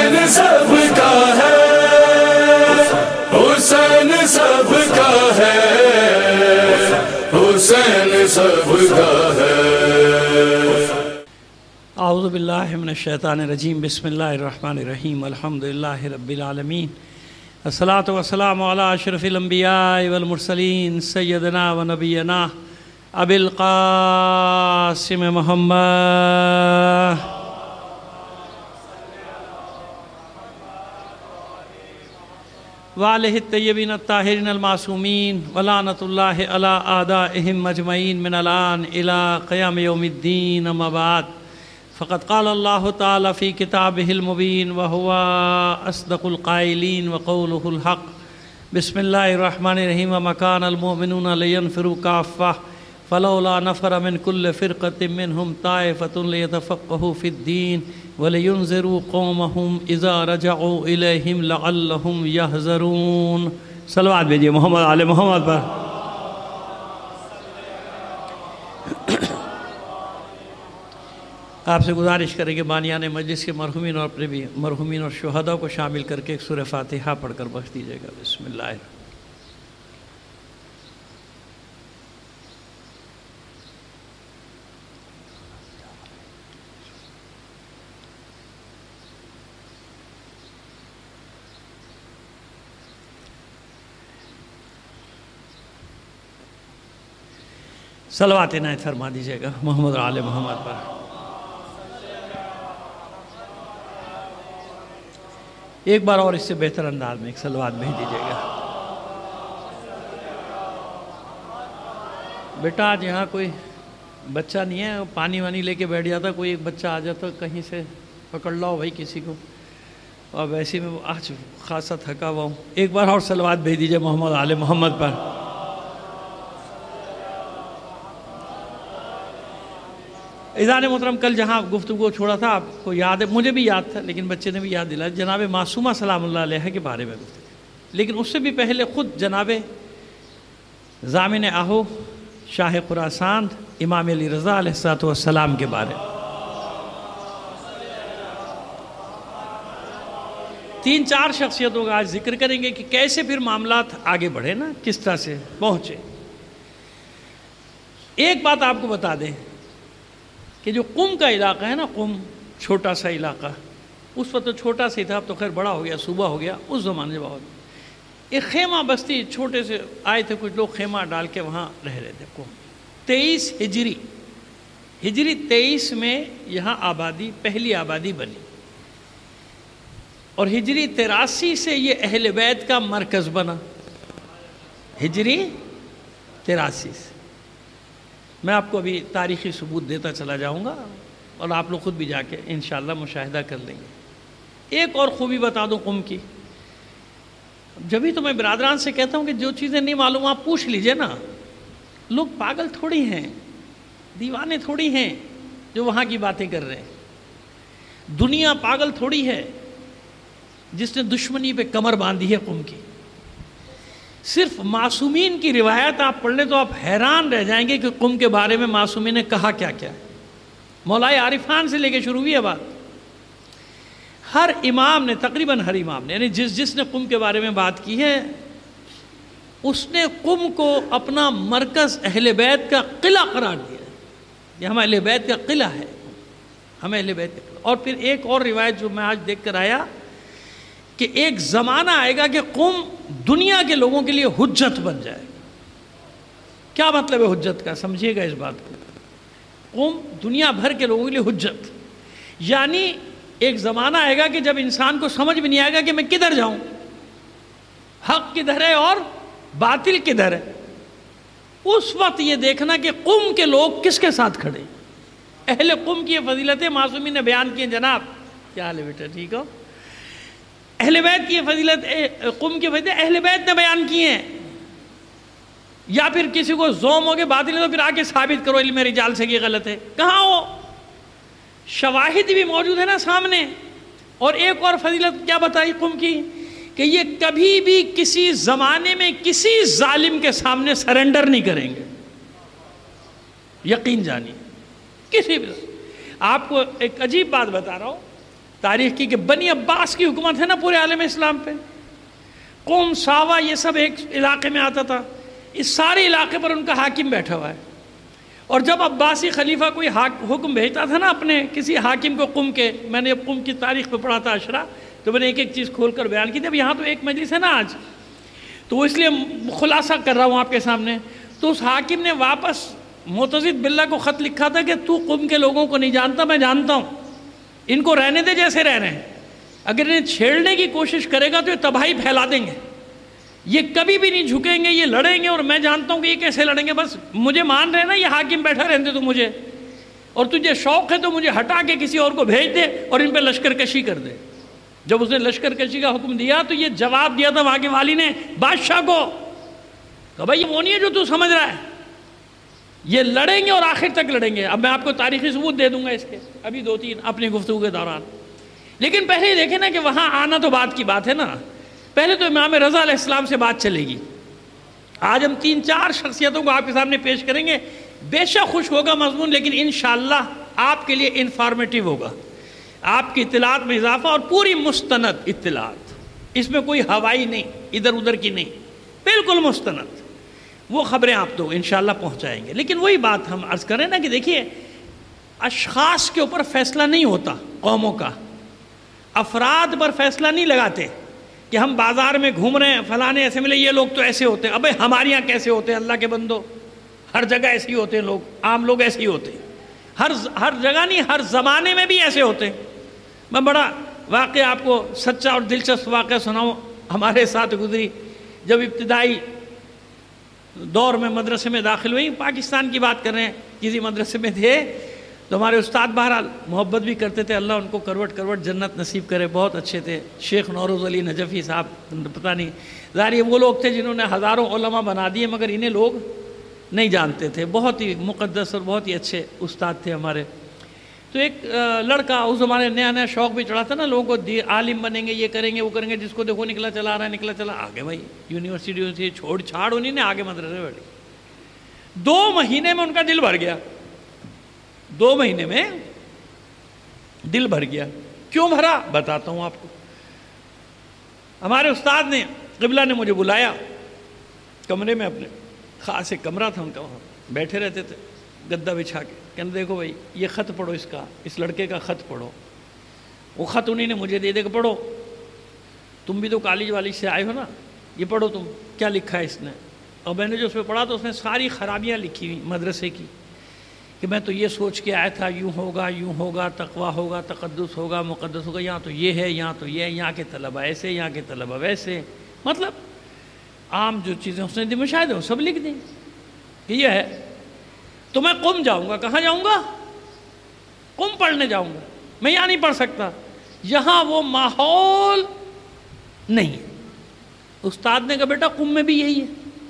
حسین سب کا ہے، حسین سب کا ہے، حسین سب کا ہے۔ اعوذ باللہ من الشیطان الرجیم، بسم اللہ الرحمن الرحیم، الحمدللہ رب العالمین، الصلاۃ والسلام علی اشرف الانبیاء والمرسلین، سیدنا و نبینا ابی القاسم محمد وآلہ الطیبین الطاہرین المعصومین، ولعنۃ اللہ علی اعدائہم اجمعین من الآن الی قیام یوم الدین، اما بعد، فقد قال اللہ تعالی فی کتابہ المبین وہو اصدق القائلین وقولہ الحق۔ بسم اللہ الرحمن الرحیم، وما کان المؤمنون لینفروا کافۃ فلولا نفر من کل فرقۃ منہم طائفۃ لیتفقہوا فی الدین وَلِيُنذِرُوا قَوْمَهُمْ إِذَا رَجَعُوا إِلَيْهِمْ لَعَلَّهُمْ يَحْذَرُونَ۔ صلوات بھیجیے محمد آل محمد پر۔ آپ سے گزارش کریں کہ بانیان مجلس کے مرحومین اور اپنے بھی مرحومین اور شہداء کو شامل کر کے ایک سورہ فاتحہ پڑھ کر بخش دیجیے گا۔ بسم اللہ۔ صلوات عنایت فرما دیجیے گا محمد اور آل محمد پر۔ ایک بار اور اس سے بہتر انداز میں ایک صلوات بھیج دیجیے گا۔ بیٹا آج یہاں کوئی بچہ نہیں ہے، پانی وانی لے کے بیٹھ جاتا، کوئی ایک بچہ آ جاتا کہیں سے پکڑ لاؤ بھائی کسی کو، اور ویسے میں آج خاصا تھکا ہوا ہوں۔ ایک بار اور صلوات بھیج دیجیے محمد اور آل محمد پر۔ عزیزان محترم، کل جہاں گفتگو چھوڑا تھا آپ کو یاد ہے، مجھے بھی یاد تھا لیکن بچے نے بھی یاد دلایا، جناب معصومہ سلام اللہ علیہ کے بارے میں گفتگو، لیکن اس سے بھی پہلے خود جناب ضامن آہو شاہ خراسان امام علی رضا علیہ السلام کے بارے میں 3-4 شخصیتوں کا آج ذکر کریں گے کہ کیسے پھر معاملات آگے بڑھے نا، کس طرح سے پہنچے۔ ایک بات آپ کو بتا دیں کہ جو قم کا علاقہ ہے نا، قم چھوٹا سا علاقہ، اس وقت تو چھوٹا سا ہی تھا، اب تو خیر بڑا ہو گیا، صوبہ ہو گیا، اس زمانے میں بہت ایک خیمہ بستی، چھوٹے سے آئے تھے کچھ لوگ، خیمہ ڈال کے وہاں رہ رہے تھے۔ قم 23 ہجری 23 میں یہاں آبادی، پہلی آبادی بنی، اور ہجری 83 سے یہ اہل بیت کا مرکز بنا۔ ہجری 83 سے میں آپ کو ابھی تاریخی ثبوت دیتا چلا جاؤں گا، اور آپ لوگ خود بھی جا کے انشاءاللہ مشاہدہ کر لیں گے۔ ایک اور خوبی بتا دوں قم کی، جبھی تو میں برادران سے کہتا ہوں کہ جو چیزیں نہیں معلوم آپ پوچھ لیجئے نا، لوگ پاگل تھوڑی ہیں، دیوانے تھوڑی ہیں جو وہاں کی باتیں کر رہے ہیں، دنیا پاگل تھوڑی ہے جس نے دشمنی پہ کمر باندھی ہے قم کی۔ صرف معصومین کی روایت آپ پڑھ لیں تو آپ حیران رہ جائیں گے کہ قم کے بارے میں معصومین نے کہا کیا کیا ہے۔ مولائے عارفان سے لے کے شروع ہوئی ہے بات، ہر امام نے، تقریباً ہر امام نے، یعنی جس نے قم کے بارے میں بات کی ہے، اس نے قم کو اپنا مرکز اہل بیت کا قلعہ قرار دیا ہے۔ یہ ہم اہل بیت کا قلعہ ہے، ہم اہل بیت کا قلعہ۔ اور پھر ایک اور روایت جو میں آج دیکھ کر آیا کہ ایک زمانہ آئے گا کہ قم دنیا کے لوگوں کے لیے حجت بن جائے گا۔ کیا مطلب ہے حجت کا؟ سمجھیے گا اس بات کو۔ قم دنیا بھر کے لوگوں کے لیے حجت، یعنی ایک زمانہ آئے گا کہ جب انسان کو سمجھ بھی نہیں آئے گا کہ میں کدھر جاؤں، حق کدھر ہے اور باطل کدھر ہے۔ اس وقت یہ دیکھنا کہ قم کے لوگ کس کے ساتھ کھڑے۔ اہل قم کی یہ فضیلتیں معصومین نے بیان کی ہیں۔ جناب کیا حال ہے بیٹا، ٹھیک ہو؟ اہل بیت کی فضیلت، قم کی فضیلت اہل بیت نے بیان کی ہیں، یا پھر کسی کو زوم ہو کے باطل ہے تو پھر آگے ثابت کرو علم رجال سے یہ غلط ہے، کہاں ہو؟ شواہد بھی موجود ہے نا سامنے۔ اور ایک اور فضیلت کیا بتائی قم کی کہ یہ کبھی بھی کسی زمانے میں کسی ظالم کے سامنے سرنڈر نہیں کریں گے، یقین جانیے۔ کسی بھی، آپ کو ایک عجیب بات بتا رہا ہوں، تاریخ کی کہ بنی عباس کی حکومت ہے نا پورے عالم اسلام پہ. قوم ساوا یہ سب ایک علاقے میں آتا تھا، اس سارے علاقے پر ان کا حاکم بیٹھا ہوا ہے. اور جب عباسی خلیفہ کوئی حکم بھیجتا تھا نا اپنے کسی حاکم کو قم کے، میں نے قم کی تاریخ پہ پڑھا تھا اشرا، تو میں نے ایک ایک چیز کھول کر بیان کی تھی. اب یہاں تو ایک مجلس ہے نا آج، تو اس لیے خلاصہ کر رہا ہوں آپ کے سامنے. تو اس حاکم نے واپس معتضد باللہ کو خط لکھا تھا کہ تو قم کے لوگوں کو نہیں جانتا، میں جانتا ہوں، ان کو رہنے دے جیسے رہ رہے ہیں، اگر انہیں چھیڑنے کی کوشش کرے گا تو یہ تباہی پھیلا دیں گے، یہ کبھی بھی نہیں جھکیں گے، یہ لڑیں گے، اور میں جانتا ہوں کہ یہ کیسے لڑیں گے. بس مجھے مان رہے نا یہ حاکم بیٹھا رہنے تو مجھے، اور تجھے شوق ہے تو مجھے ہٹا کے کسی اور کو بھیج دے اور ان پہ لشکر کشی کر دے. جب اس نے لشکر کشی کا حکم دیا تو یہ جواب دیا تھا وہاں کے والی نے بادشاہ کو کہ بھائی یہ وہ نہیں ہے جو تو سمجھ رہا ہے، یہ لڑیں گے اور آخر تک لڑیں گے. اب میں آپ کو تاریخی ثبوت دے دوں گا اس کے، ابھی 2-3 اپنی گفتگو کے دوران. لیکن پہلے دیکھیں نا کہ وہاں آنا تو بات کی بات ہے نا. پہلے تو امام رضا علیہ السلام سے بات چلے گی. آج ہم 3-4 شخصیتوں کو آپ کے سامنے پیش کریں گے. بے شک خوش ہوگا مضمون، لیکن انشاءاللہ آپ کے لیے انفارمیٹیو ہوگا، آپ کی اطلاعات میں اضافہ، اور پوری مستند اطلاعات، اس میں کوئی ہوائی نہیں، ادھر ادھر کی نہیں، بالکل مستند. وہ خبریں آپ تو انشاءاللہ پہنچائیں گے. لیکن وہی بات ہم عرض کریں نا کہ دیکھیے اشخاص کے اوپر فیصلہ نہیں ہوتا قوموں کا، افراد پر فیصلہ نہیں لگاتے کہ ہم بازار میں گھوم رہے ہیں فلانے ایسے ملے، یہ لوگ تو ایسے ہوتے ہیں. ابے ہمارے یہاں کیسے ہوتے ہیں اللہ کے بندو؟ ہر جگہ ایسے ہی ہوتے ہیں لوگ، عام لوگ ایسے ہی ہوتے ہیں، ہر جگہ نہیں، ہر زمانے میں بھی ایسے ہوتے ہیں. میں بڑا واقعہ آپ کو سچا اور دلچسپ واقعہ سناؤں، ہمارے ساتھ گزری. جب ابتدائی دور میں مدرسے میں داخل ہوئی، پاکستان کی بات کر رہے ہیں، کسی مدرسے میں تھے تو ہمارے استاد بہرحال محبت بھی کرتے تھے، اللہ ان کو کروٹ جنت نصیب کرے، بہت اچھے تھے. شیخ نوروز علی نجفی صاحب، پتہ نہیں ظاہر وہ لوگ تھے جنہوں نے ہزاروں علماء بنا دیے، مگر انہیں لوگ نہیں جانتے تھے. بہت ہی مقدس اور بہت ہی اچھے استاد تھے ہمارے. تو ایک لڑکا اس زمانے نیا شوق بھی چڑھا تھا نا لوگوں کو، عالم بنیں گے، یہ کریں گے وہ کریں گے، جس کو دیکھو نکلا چلا آ رہا ہے، نکلا چلا آگے بھائی یونیورسٹی چھوڑ چھاڑ انہیں نے آگے مدرسے بیٹھی. 2 مہینے میں ان کا دل بھر گیا، 2 مہینے میں دل بھر گیا. کیوں بھرا بتاتا ہوں آپ کو. ہمارے استاد نے قبلہ نے مجھے بلایا کمرے میں، اپنے خاص ایک کمرہ تھا ان کا، وہاں بیٹھے رہتے تھے گدا بچھا کے. کہنے دیکھو بھائی یہ خط پڑھو، اس لڑکے کا خط پڑھو. وہ خط انہیں نے مجھے دے کہ پڑھو، تم بھی تو کالج والی سے آئے ہو نا، یہ پڑھو تم کیا لکھا ہے اس نے. اور میں نے جو اس پہ پڑھا تو اس نے ساری خرابیاں لکھی ہوئی مدرسے کی، کہ میں تو یہ سوچ کے آیا تھا یوں ہوگا، تقویٰ ہوگا، تقدس ہوگا، مقدس ہوگا، یہاں تو یہ ہے، یہاں تو یہ ہے، یہاں کے طلبہ ایسے، یہاں کے طلبہ ویسے. مطلب عام جو چیزیں اس نے مشاہدے وہ سب لکھ دیں کہ یہ ہے. تو میں قم جاؤں گا. کہاں جاؤں گا؟ قم پڑھنے جاؤں گا. میں یہاں نہیں پڑھ سکتا، یہاں وہ ماحول نہیں ہے. استاد نے کہا بیٹا قم میں بھی یہی ہے،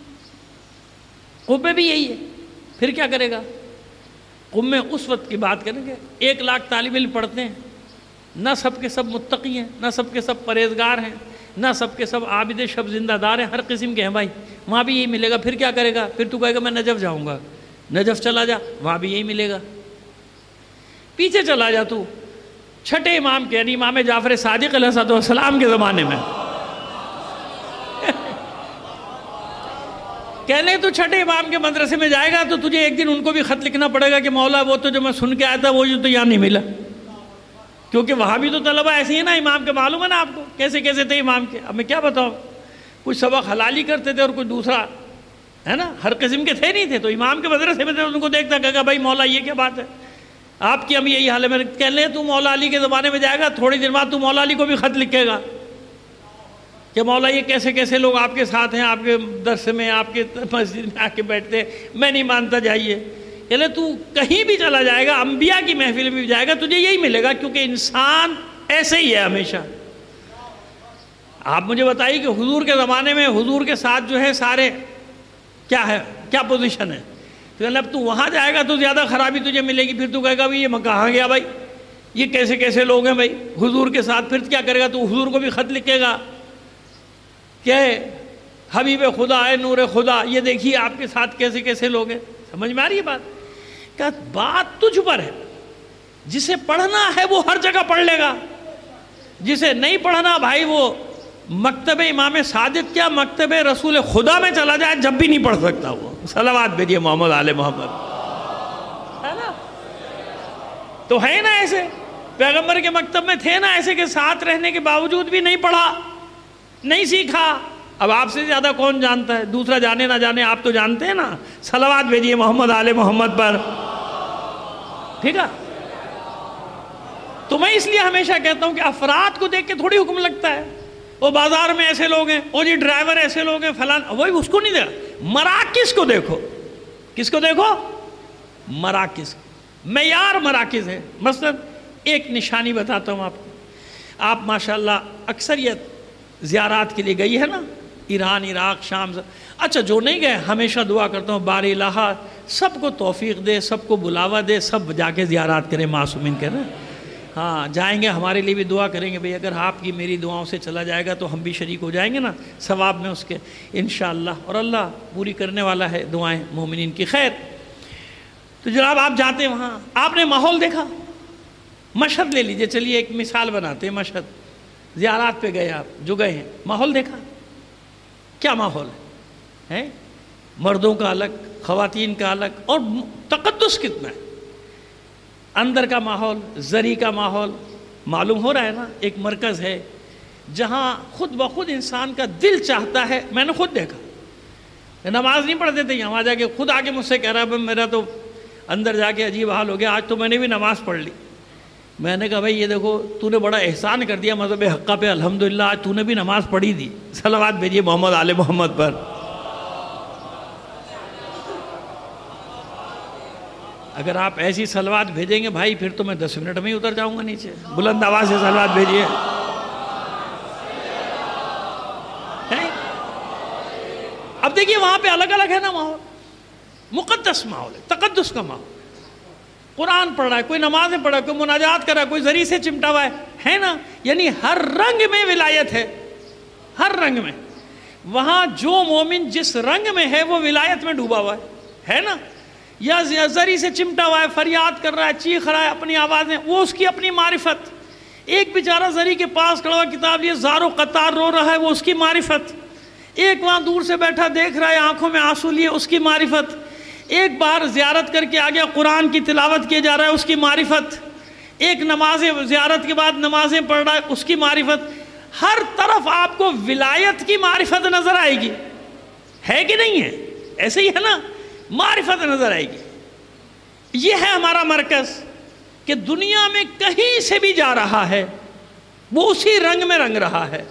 قم میں بھی یہی ہے، پھر کیا کرے گا؟ قم میں اس وقت کی بات کریں گے 1 لاکھ طالب علم پڑھتے ہیں، نہ سب کے سب متقی ہیں، نہ سب کے سب پرہیزگار ہیں، نہ سب کے سب عابد شب زندہ دار ہیں، ہر قسم کے ہیں بھائی. وہاں بھی یہی ملے گا. پھر کیا کرے گا؟ پھر تو کہے گا میں نجف جاؤں گا. نجف چلا جا، وہاں بھی یہی ملے گا. پیچھے چلا جا تو چھٹے امام کے، یعنی امام جعفر صادق علیہ السلام کے زمانے میں کہنے تو چھٹے امام کے مدرسے میں جائے گا تو تجھے ایک دن ان کو بھی خط لکھنا پڑے گا کہ مولا وہ تو جو میں سن کے آیا تھا وہ تو یہاں نہیں ملا. کیونکہ وہاں بھی تو طلبہ ایسے ہی نا امام کے، معلوم ہے نا آپ کو کیسے کیسے تھے امام کے. اب میں کیا بتاؤں، کچھ سبق حلالی کرتے تھے اور کچھ دوسرا ہے نا، ہر قسم کے تھے نہیں تھے. تو امام کے مدرسے میں تھے، ان کو دیکھتا کہا بھائی مولا یہ کیا بات ہے، آپ کی ہم یہی حال ہے. میں کہہ لیں تو مولا علی کے زمانے میں جائے گا، تھوڑی دیر بعد تو مولا علی کو بھی خط لکھے گا کہ مولا یہ کیسے کیسے لوگ آپ کے ساتھ ہیں، آپ کے درس میں، آپ کے مسجد میں آ کے بیٹھتے، میں نہیں مانتا. جائیے یعنی تو کہیں بھی چلا جائے گا، انبیاء کی محفل میں بھی جائے گا، تجھے یہی ملے گا، کیونکہ انسان ایسے ہی ہے ہمیشہ. آپ مجھے بتائیے کہ حضور کے زمانے میں حضور کے ساتھ جو ہے سارے کیا ہے، کیا پوزیشن ہے. تو اب تو وہاں جائے گا تو زیادہ خرابی تجھے ملے گی. پھر تو کہے گا بھائی یہ میں کہاں گیا بھائی، یہ کیسے کیسے لوگ ہیں بھائی حضور کے ساتھ. پھر کیا کرے گا تو حضور کو بھی خط لکھے گا کہ حبیب خدا ہے، نور خدا، یہ دیکھیے آپ کے ساتھ کیسے کیسے لوگ ہیں. سمجھ میں آ رہی ہے بات؟ کہ بات تجھ پر ہے، جسے پڑھنا ہے وہ ہر جگہ پڑھ لے گا، جسے نہیں پڑھنا بھائی وہ مکتب امام صادق کیا مکتب رسول خدا میں چلا جائے جب بھی نہیں پڑھ سکتا وہ. صلوات بھیجیے محمد آل محمد. ہے نا؟ تو ہے نا ایسے پیغمبر کے مکتب میں تھے نا ایسے کہ ساتھ رہنے کے باوجود بھی نہیں پڑھا, نہیں سیکھا. اب آپ سے زیادہ کون جانتا ہے؟ دوسرا جانے نہ جانے آپ تو جانتے ہیں نا. صلوات بھیجیے محمد آل محمد پر. ٹھیک ہے؟ تو میں اس لیے ہمیشہ کہتا ہوں کہ افراد کو دیکھ کے تھوڑی حکم لگتا ہے. وہ بازار میں ایسے لوگ ہیں, وہ جی ڈرائیور ایسے لوگ ہیں, فلان, وہی اس کو نہیں دے. مراکز کو دیکھو. کس کو دیکھو؟ مراکز. معیار مراکز ہے. مثلا ایک نشانی بتاتا ہوں آپ کو. آپ ماشاءاللہ اکثریت زیارات کے لیے گئی ہے نا, ایران, عراق, شام. اچھا جو نہیں گئے ہمیشہ دعا کرتا ہوں باری الہ سب کو توفیق دے, سب کو بلاوا دے, سب جا کے زیارات کریں, معصومین کریں. ہاں جائیں گے, ہمارے لیے بھی دعا کریں گے بھئی اگر آپ کی میری دعاؤں سے چلا جائے گا تو ہم بھی شریک ہو جائیں گے نا ثواب میں اس کے انشاءاللہ. اور اللہ پوری کرنے والا ہے دعائیں مومنین کی. خیر, تو جناب آپ جاتے ہیں وہاں, آپ نے ماحول دیکھا. مشہد لے لیجئے, چلیے ایک مثال بناتے ہیں. مشہد زیارات پہ گئے آپ, جو گئے ہیں, ماحول دیکھا. کیا ماحول ہے؟ مردوں کا الگ, خواتین کا الگ, اور تقدس کتنا ہے. اندر کا ماحول, زری کا ماحول. معلوم ہو رہا ہے نا ایک مرکز ہے جہاں خود بخود انسان کا دل چاہتا ہے. میں نے خود دیکھا, نماز نہیں پڑھتے تھے, یہاں جا کے خود آگے مجھ سے کہہ رہا ہے میرا تو اندر جا کے عجیب حال ہو گیا, آج تو میں نے بھی نماز پڑھ لی. میں نے کہا بھائی یہ دیکھو تو نے بڑا احسان کر دیا مذہب حقہ پہ, الحمدللہ آج تو نے بھی نماز پڑھی دی. صلوات بھیجیے محمد آل محمد پر. اگر آپ ایسی صلوات بھیجیں گے بھائی پھر تو میں 10 منٹ میں ہی اتر جاؤں گا نیچے. بلند آواز سے صلوات بھیجیے. اب دیکھیے وہاں پہ الگ الگ ہے نا ماحول, مقدس ماحول ہے, تقدس کا ماحول. قرآن پڑھ رہا ہے, کوئی نمازیں پڑھ رہا ہے, کوئی مناجات کر رہا ہے, کوئی زری سے چمٹا ہوا ہے نا. یعنی ہر رنگ میں ولایت ہے, ہر رنگ میں. وہاں جو مومن جس رنگ میں ہے وہ ولایت میں ڈوبا ہوا ہے نا. یا زری سے چمٹا ہوا ہے, فریاد کر رہا ہے, چیخ رہا ہے اپنی آوازیں, وہ اس کی اپنی معرفت. ایک بیچارہ زری کے پاس کھڑا ہوا کتاب لیے زار و قطار رو رہا ہے, وہ اس کی معرفت. ایک وہاں دور سے بیٹھا دیکھ رہا ہے آنکھوں میں آنسو لیے, اس کی معرفت. ایک بار زیارت کر کے آ گیا, قرآن کی تلاوت کیے جا رہا ہے, اس کی معرفت. ایک نمازیں زیارت کے بعد نمازیں پڑھ رہا ہے, اس کی معرفت. ہر طرف آپ کو ولایت کی معرفت نظر آئے گی, ہے کہ نہیں ہے؟ ایسے ہی ہے نا, معرفت نظر آئے گی. یہ ہے ہمارا مرکز کہ دنیا میں کہیں سے بھی جا رہا ہے وہ اسی رنگ میں رنگ رہا ہے.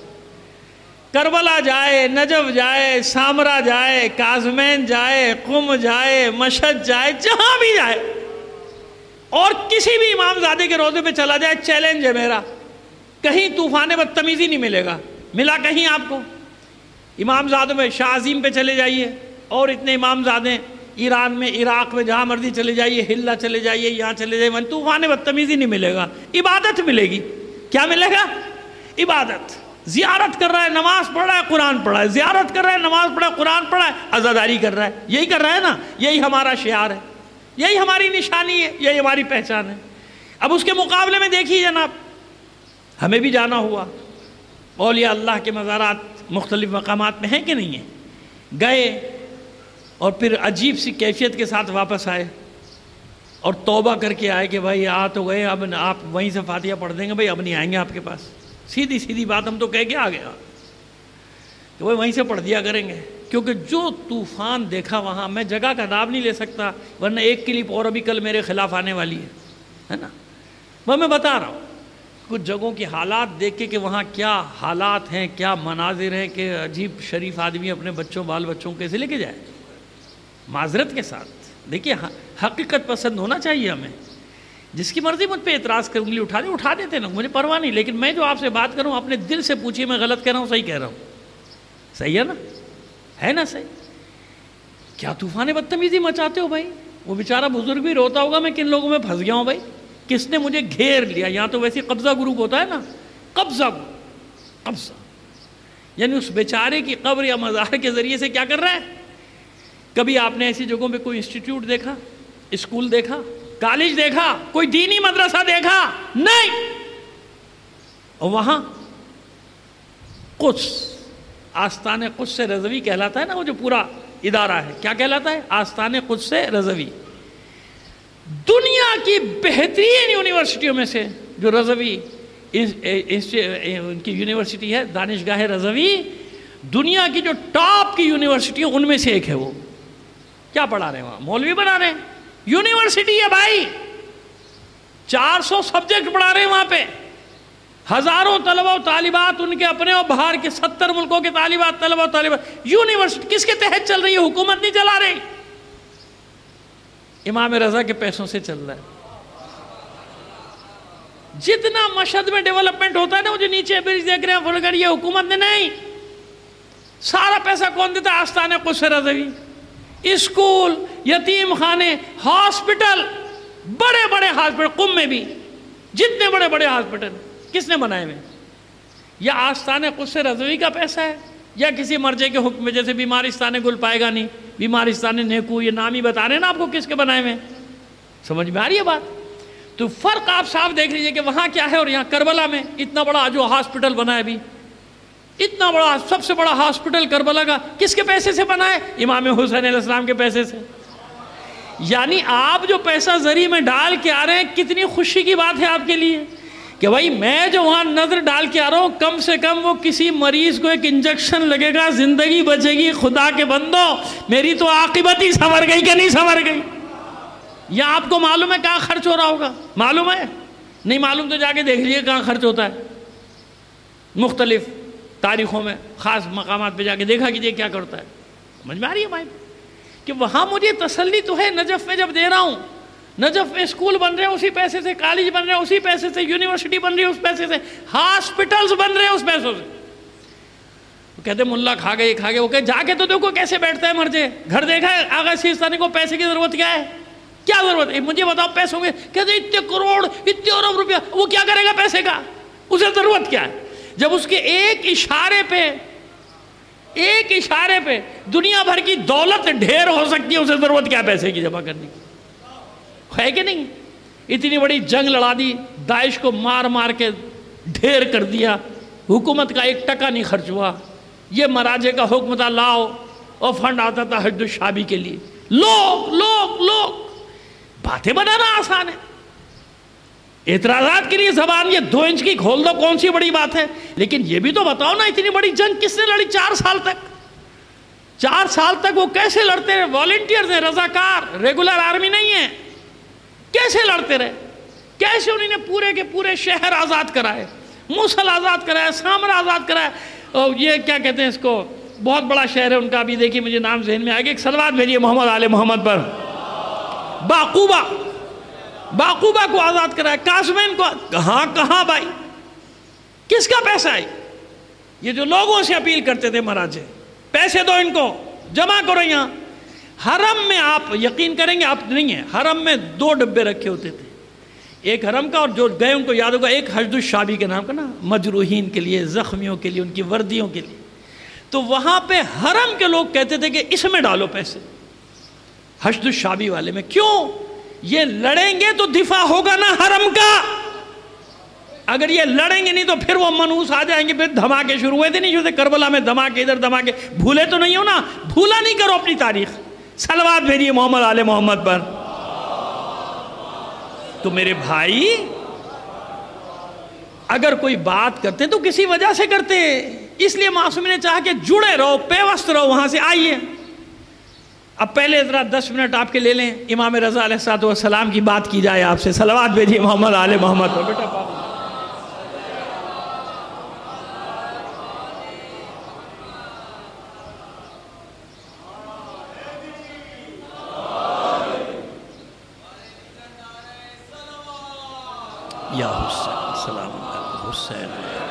کربلا جائے, نجف جائے, سامرا جائے, کاظمین جائے, قم جائے, مشہد جائے, جہاں بھی جائے, اور کسی بھی امام زادے کے روضے پہ چلا جائے, چیلنج ہے میرا, کہیں طوفان بدتمیزی نہیں ملے گا. ملا کہیں آپ کو؟ امام زادوں میں شاہ عظیم پہ چلے جائیے, اور اتنے امام زادے ایران میں, عراق میں, جہاں مرضی چلے جائیے, ہلا چلے جائیے, یہاں چلے جائیے, طوفان بدتمیزی نہیں ملے گا. عبادت ملے گی. کیا ملے گا؟ عبادت. زیارت کر رہا ہے, نماز پڑھ رہا ہے, قرآن پڑھ رہا ہے, زیارت کر رہا ہے, نماز پڑھ رہا ہے, قرآن پڑھ رہا ہے, عزاداری کر رہا ہے. یہی کر رہا ہے نا, یہی ہمارا شعار ہے, یہی ہماری نشانی ہے, یہی ہماری پہچان ہے. اب اس کے مقابلے میں دیکھیے جناب, ہمیں بھی جانا ہوا, اولیاء اللہ کے مزارات مختلف مقامات میں ہیں کہ نہیں ہیں, گئے اور پھر عجیب سی کیفیت کے ساتھ واپس آئے اور توبہ کر کے آئے کہ بھائی آ تو گئے, اب آپ وہیں سے فاتحہ پڑھ دیں گے, بھائی اب نہیں آئیں گے آپ کے پاس. سیدھی سیدھی بات ہم تو کہہ کے آ گیا کہ وہ وہیں سے پڑھ دیا کریں گے, کیونکہ جو طوفان دیکھا وہاں, میں جگہ کا نام نہیں لے سکتا ورنہ ایک کلپ اور ابھی کل میرے خلاف آنے والی ہے نا. میں بتا رہا ہوں کچھ جگہوں کی حالات دیکھ کے کہ وہاں کیا حالات ہیں, کیا مناظر ہیں, کہ عجیب شریف آدمی اپنے بچوں بال بچوں کو کیسے لے کے جائے معذرت کے ساتھ. دیکھیے حقیقت پسند ہونا چاہیے ہمیں. جس کی مرضی مجھ پہ اعتراض کر انگلی اٹھا دیتے نا, مجھے پرواہ نہیں, لیکن میں جو آپ سے بات کروں اپنے دل سے پوچھیے میں غلط کہہ رہا ہوں صحیح کہہ رہا ہوں. صحیح ہے نا, ہے نا صحیح؟ کیا طوفان بدتمیزی مچاتے ہو بھائی. وہ بیچارہ بزرگ بھی روتا ہوگا میں کن لوگوں میں پھنس گیا ہوں بھائی, کس نے مجھے گھیر لیا. یہاں تو ویسے قبضہ گروپ ہوتا ہے نا, قبضہ, یعنی اس بیچارے کی قبر یا مزار کے ذریعے سے کیا کر رہا ہے. کبھی آپ نے ایسی جگہوں پہ کوئی انسٹیٹیوٹ دیکھا, اسکول دیکھا, کالج دیکھا, کوئی دینی مدرسہ دیکھا؟ نہیں. اور وہاں قدس، آستان قدس رضوی کہلاتا ہے نا وہ جو پورا ادارہ ہے، کیا کہلاتا ہے؟ آستان قدس رضوی۔ دنیا کی بہترین یونیورسٹیوں میں سے جو رضوی ان کی یونیورسٹی ہے، دانشگاہ رضوی، دنیا کی جو ٹاپ کی یونیورسٹی ہے ان میں سے ایک ہے۔ وہ کیا پڑھا رہے ہیں وہاں؟ مولوی بنا رہے ہیں، یونیورسٹی ہے بھائی، 400 سبجیکٹ پڑھا رہے ہیں وہاں پہ، ہزاروں طلبہ و طالبات ان کے اپنے اور باہر کے 70 ملکوں کے طالبات، طلبہ و طالبات۔ یونیورسٹی کس کے تحت چل رہی ہے؟ حکومت نہیں چلا رہی، امام رضا کے پیسوں سے چل رہا ہے۔ جتنا مشہد میں ڈیولپمنٹ ہوتا ہے نا، وہ جو نیچے برج دیکھ رہے ہیں فلگر، یہ حکومت نے نہیں، سارا پیسہ کون دیتا ہے؟ آستان قدس رضوی۔ اسکول، یتیم خانے، ہاسپٹل، بڑے بڑے ہاسپٹل، قم میں بھی جتنے بڑے بڑے ہاسپٹل کس نے بنائے ہوئے؟ یا آستان قدس رضوی کا پیسہ ہے یا کسی مرجع کے حکم میں، جیسے بیمارستان گل پائے گا نہیں، بیمارستان نیکو، یہ نام ہی بتا رہے ہیں نا آپ کو کس کے بنائے ہوئے؟ سمجھ میں آ رہی ہے بات؟ تو فرق آپ صاف دیکھ لیجئے کہ وہاں کیا ہے اور یہاں کربلا میں اتنا بڑا جو ہاسپٹل بنا ہے ابھی، اتنا بڑا، سب سے بڑا ہاسپٹل کربلا کا کس کے پیسے سے بنا ہے؟ امام حسین علیہ السلام کے پیسے سے۔ یعنی آپ جو پیسہ زری میں ڈال کے آ رہے ہیں، کتنی خوشی کی بات ہے آپ کے لیے کہ بھائی میں جو وہاں نظر ڈال کے آ رہا ہوں، کم سے کم وہ کسی مریض کو ایک انجیکشن لگے گا، زندگی بچے گی۔ خدا کے بندو، میری تو عاقبت ہی سنور گئی کہ نہیں سنور گئی؟ یا آپ کو معلوم ہے کہاں خرچ ہو رہا ہوگا؟ معلوم ہے؟ نہیں معلوم تو جا کے دیکھ لیجیے کہاں خرچ ہوتا ہے، مختلف تاریخوں میں خاص مقامات پہ جا کے دیکھا کیجیے کیا کرتا ہے۔ سمجھ میں آ رہی ہے بھائی کہ وہاں مجھے تسلی تو ہے، نجف میں جب دے رہا ہوں، نجف میں اسکول بن رہے ہیں اسی پیسے سے، کالج بن رہے ہیں اسی پیسے سے، یونیورسٹی بن رہی ہے اس پیسے سے، ہاسپٹلز بن رہے ہیں اس پیسوں سے۔ وہ کہتے ہیں ملا کھا گئے کھا گئے، وہ کہتے جا کے تو دیکھو کیسے بیٹھتا ہے مرجے، گھر دیکھا ہے آغا سیستانی کو؟ پیسے کی ضرورت کیا ہے؟ کیا ضرورت ہے مجھے بتاؤ؟ پیسوں کے کہتے ہیں اتنے کروڑ، اتنے ارب روپیہ، وہ کیا کرے گا پیسے کا؟ اسے ضرورت کیا ہے؟ جب اس کے ایک اشارے پہ دنیا بھر کی دولت ڈھیر ہو سکتی ہے، اسے ضرورت کیا پیسے کی جمع کرنے کی؟ ہے کہ نہیں؟ اتنی بڑی جنگ لڑا دی، داعش کو مار مار کے ڈھیر کر دیا، حکومت کا 1 ٹکا نہیں خرچ ہوا۔ یہ مراجع کا حکم تھا لاؤ، اور فنڈ آتا تھا حج الشعبی کے لیے۔ لوگ باتیں بنانا آسان ہے، اعتراضات کے لیے زبان یہ 2 انچ کی کھول دو، کون سی بڑی بات ہے؟ لیکن یہ بھی تو بتاؤ نا، اتنی بڑی جنگ کس نے لڑی 4 سال تک؟ 4 سال تک وہ کیسے لڑتے رہے؟ والنٹیئرز ہیں، رضاکار، ریگولر آرمی نہیں ہے، کیسے لڑتے رہے؟ کیسے انہوں نے پورے کے پورے شہر آزاد کرائے، موصل آزاد کرایا، سامرا آزاد کرایا، اور یہ کیا کہتے ہیں اس کو، بہت بڑا شہر ہے ان کا، ابھی دیکھیے مجھے نام ذہن میں آئے گا، ایک صلوات بھیجیے محمد آل محمد پر، باقوبہ کو آزاد کرایا، قاسمین کو، کہاں بھائی؟ کس کا پیسہ ہے؟ یہ جو لوگوں سے اپیل کرتے تھے مراجع، پیسے دو ان کو، جمع کرو یہاں۔ حرم میں آپ یقین کریں گے، آپ نہیں ہیں، حرم میں 2 ڈبے رکھے ہوتے تھے، ایک حرم کا، اور جو گئے ان کو یاد ہوگا، ایک حشد الشعبی کے نام کا نا، مجروحین کے لیے، زخمیوں کے لیے، ان کی وردیوں کے لیے۔ تو وہاں پہ حرم کے لوگ کہتے تھے کہ اس میں ڈالو پیسے، حشد الشعبی والے میں۔ کیوں؟ یہ لڑیں گے تو دفاع ہوگا نا حرم کا، اگر یہ لڑیں گے نہیں تو پھر وہ منحوس آ جائیں گے، پھر دھماکے شروع ہوئے تھے نہیں جو کربلا میں دھماکے، ادھر دھماکے، بھولے تو نہیں ہو نا، بھولا نہیں کرو اپنی تاریخ۔ صلوات بھیجیے محمد آل محمد پر۔ تو میرے بھائی، اگر کوئی بات کرتے ہیں تو کسی وجہ سے کرتے ہیں، اس لیے معصوم نے چاہا کہ جڑے رہو، پیوست رہو، وہاں سے آئیے۔ اب پہلے ذرا 10 منٹ آپ کے لے لیں، امام رضا علیہ السلام کی بات کی جائے آپ سے۔ صلوات بھیجیے محمد آل محمد پر۔ بیٹا یا حسین، سلام علیکم حسین۔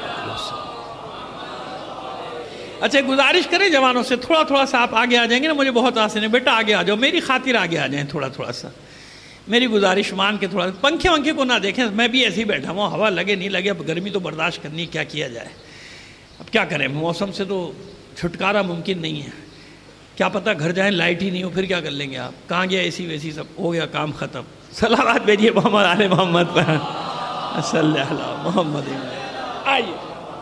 اچھا گزارش کریں جوانوں سے، تھوڑا سا آپ آگے آ جائیں گے نا، مجھے بہت آسان ہے، بیٹا آگے آ جاؤ، میری خاطر آگے آ جائیں، تھوڑا سا میری گزارش مان کے، تھوڑا پنکھے کو نہ دیکھیں، میں بھی ایسے ہی بیٹھا ہوں، ہوا لگے نہیں لگے، اب گرمی تو برداشت کرنی، کیا کیا جائے، اب کیا کریں، موسم سے تو چھٹکارا ممکن نہیں ہے، کیا پتہ گھر جائیں لائٹ ہی نہیں ہو، پھر کیا کر لیں گے آپ، کہاں گیا اے سی ویسی، سب ہو گیا کام ختم۔ صلوات بھیجیے محمد آل محمد پر، صلی اللہ محمد۔ آئیے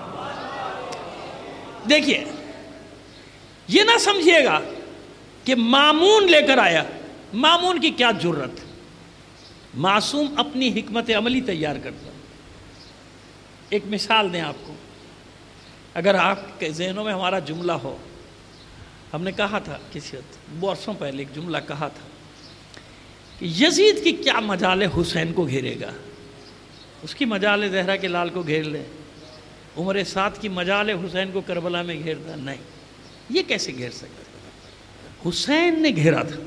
دیکھیے، یہ نہ سمجھیے گا کہ مامون لے کر آیا، مامون کی کیا جرت، معصوم اپنی حکمت عملی تیار کرتا۔ ایک مثال دیں آپ کو، اگر آپ کے ذہنوں میں ہمارا جملہ ہو، ہم نے کہا تھا کسی وقت برسوں پہلے ایک جملہ کہا تھا کہ یزید کی کیا مجال حسین کو گھیرے گا، اس کی مجال زہرا کے لال کو گھیر لے، عمر سعد کی مجال حسین کو کربلا میں گھیرتا نہیں، یہ کیسے گھیر سکتا؟ حسین نے گھیرا تھا۔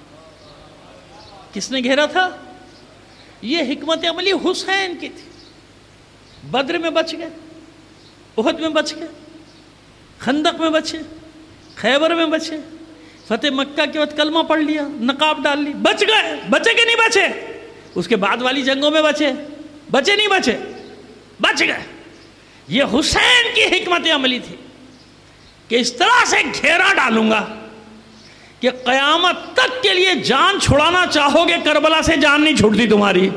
کس نے گھیرا تھا؟ یہ حکمت عملی حسین کی تھی۔ بدر میں بچ گئے، احد میں بچ گئے، خندق میں بچے، خیبر میں بچے، فتح مکہ کے وقت کلمہ پڑھ لیا، نقاب ڈال لی، بچ گئے۔ بچے کہ نہیں بچے؟ اس کے بعد والی جنگوں میں بچے نہیں بچے؟ بچ گئے۔ یہ حسین کی حکمت عملی تھی کہ اس طرح سے گھیرا ڈالوں گا کہ قیامت تک کے لیے جان چھڑانا چاہو گے، کربلا سے جان نہیں چھوٹتی تمہاری۔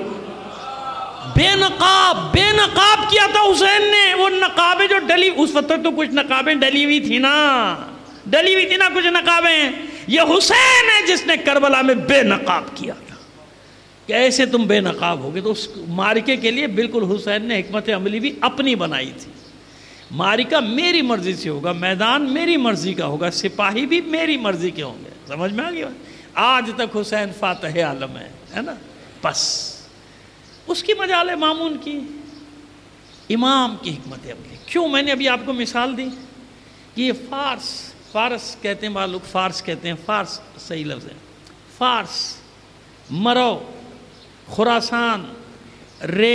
بے نقاب کیا تھا حسین نے، وہ نقابیں جو ڈلی، اس وقت تو کچھ نقابیں ڈلی ہوئی تھی نا کچھ نقابیں۔ یہ حسین ہے جس نے کربلا میں بے نقاب کیا تھا کہ ایسے تم بے نقاب ہوگے۔ تو اس معرکے کے لیے بالکل حسین نے حکمت عملی بھی اپنی بنائی تھی۔ معرکہ میری مرضی سے ہوگا، میدان میری مرضی کا ہوگا، سپاہی بھی میری مرضی کے ہوں گے۔ سمجھ میں آ گئی بات؟ آج تک حسین فاتح عالم ہے نا، بس اس کی مجال مامون کی، امام کی حکمت عملی۔ کیوں میں نے ابھی آپ کو مثال دی کہ یہ فارس کہتے ہیں، معلوم فارس کہتے ہیں، فارس صحیح لفظ ہے، فارس، مرو، خراسان، رے،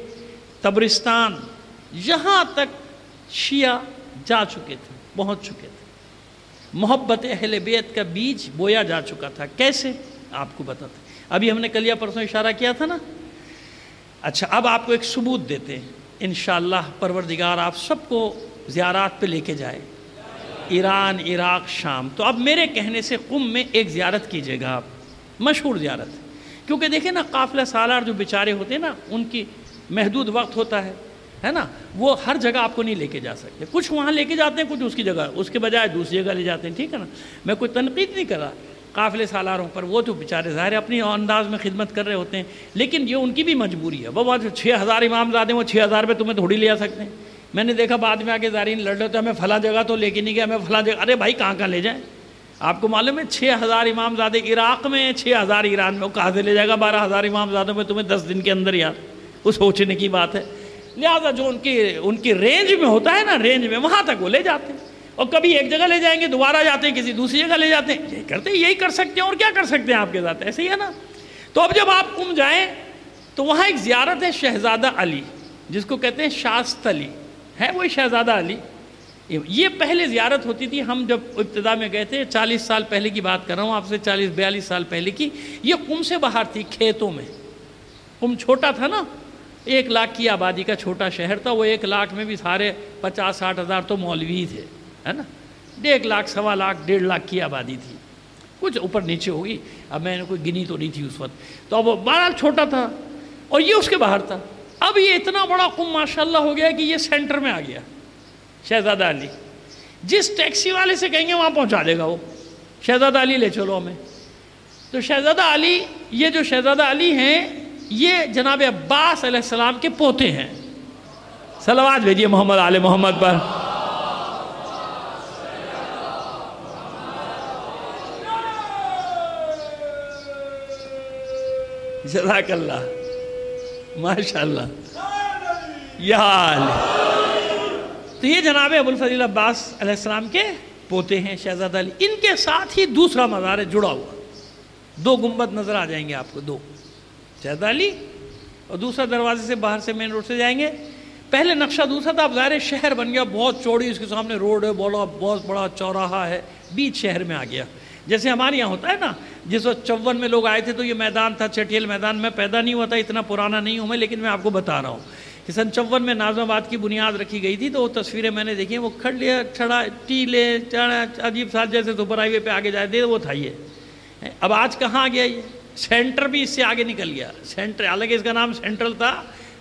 تبرستان، یہاں تک شیعہ جا چکے تھے، پہنچ چکے تھے۔ محبت اہل بیت کا بیج بویا جا چکا تھا۔ کیسے؟ آپ کو بتاتے ہیں۔ ابھی ہم نے کل یا پرسوں اشارہ کیا تھا نا۔ اچھا، اب آپ کو ایک ثبوت دیتے ہیں، انشاءاللہ پروردگار آپ سب کو زیارات پہ لے کے جائے، ایران، عراق، شام۔ تو اب میرے کہنے سے قم میں ایک زیارت کیجئے گا آپ، مشہور زیارت، کیونکہ دیکھیں نا قافلہ سالار جو بیچارے ہوتے ہیں نا، ان کی محدود وقت ہوتا ہے نا، وہ ہر جگہ آپ کو نہیں لے کے جا سکتے، کچھ وہاں لے کے جاتے ہیں، کچھ اس کی جگہ، اس کے بجائے دوسری جگہ لے جاتے ہیں، ٹھیک ہے نا۔ میں کوئی تنقید نہیں کر رہا قافلے سالاروں پر، وہ تو بیچارے ظاہر اپنی انداز میں خدمت کر رہے ہوتے ہیں، لیکن یہ ان کی بھی مجبوری ہے۔ وہ 6000 امام زادے ہیں، وہ 6000 پہ تمہیں تھوڑی لے آ سکتے ہیں۔ میں نے دیکھا بعد میں آگے زائرین لڑ رہے ہوتے ہیں، ہمیں فلاں جگہ تو لے کے نہیں گیا، ہمیں فلاں جگہ، ارے بھائی کہاں لے جائیں؟ آپ کو معلوم ہے 6000 امام زادے عراق میں، 6000 ایران میں، وہ کہاں سے لے جائے گا 12000 امام زادوں میں تمہیں 10 دن کے اندر؟ یار وہ سوچنے کی بات ہے۔ لہٰذا جو ان کی رینج میں ہوتا ہے نا، رینج میں، وہاں تک وہ لے جاتے ہیں، اور کبھی ایک جگہ لے جائیں گے، دوبارہ جاتے ہیں کسی دوسری جگہ لے جاتے ہیں، یہی کر سکتے ہیں، اور کیا کر سکتے ہیں آپ کے ساتھ، ایسے ہی ہے نا۔ تو اب جب آپ قم جائیں تو وہاں ایک زیارت ہے شہزادہ علی، جس کو کہتے ہیں شاست علی، ہے وہی شہزادہ علی۔ یہ پہلے زیارت ہوتی تھی، ہم جب ابتدا میں گئے تھے 40 سال پہلے کی بات کر رہا ہوں آپ سے، 40-42 سال پہلے کی، یہ قم سے باہر تھی، کھیتوں میں۔ قم چھوٹا تھا نا، 1 لاکھ کی آبادی کا چھوٹا شہر تھا، وہ 1 لاکھ میں بھی سارے 50-60 ہزار تو مولوی تھے، ہے نا۔ 1 لاکھ، 1.25 لاکھ، 1.5 لاکھ کی آبادی تھی، کچھ اوپر نیچے ہوگی، اب میں نے کوئی گنی تو نہیں تھی اس وقت، تو اب وہ بہرحال چھوٹا تھا، اور یہ اس کے باہر تھا۔ اب یہ اتنا بڑا قم ماشاءاللہ ہو گیا کہ یہ سینٹر میں آ گیا، شہزادہ علی۔ جس ٹیکسی والے سے کہیں گے وہاں پہنچا دے گا وہ، شہزادہ علی لے چلو ہمیں۔ تو شہزادہ علی، یہ جو شہزادہ علی ہیں، یہ جناب عباس علیہ السلام کے پوتے ہیں۔ صلوات بھیجیے محمد آل محمد پر۔ جزاک اللہ، ماشاءاللہ، یا علی۔ تو یہ جناب ابوالفضل عباس علیہ السلام کے پوتے ہیں شہزادہ علی۔ ان کے ساتھ ہی دوسرا مزار ہے جڑا ہوا، 2 گنبد نظر آ جائیں گے آپ کو، 2، شہزادہ علی، اور دوسرا دروازے سے باہر سے مین روڈ سے جائیں گے۔ پہلے نقشہ دوسرا تھا، اب ظاہر شہر بن گیا، بہت چوڑی، اس کے سامنے روڈ ہے، بہت بڑا چوراہا ہے، بیچ شہر میں آ گیا۔ جیسے ہمارے یہاں ہوتا ہے نا، جس وقت 54 میں لوگ آئے تھے تو یہ میدان تھا چٹیل میدان، میں پیدا نہیں ہوا تھا، اتنا پرانا نہیں ہوں میں، لیکن میں آپ کو بتا رہا ہوں کہ سن 54 میں ناظم آباد کی بنیاد رکھی گئی تھی، تو وہ تصویریں میں نے دیکھی ہیں، وہ کھڑے چھڑا ٹیلے عجیب ساتھ جیسے سپر ہائی وے پہ آگے جائے دے، وہ تھا یہ۔ اب آج کہاں آ گیا یہ؟ سینٹر بھی اس سے آگے نکل گیا، سینٹر، حالانکہ اس کا نام سینٹرل تھا،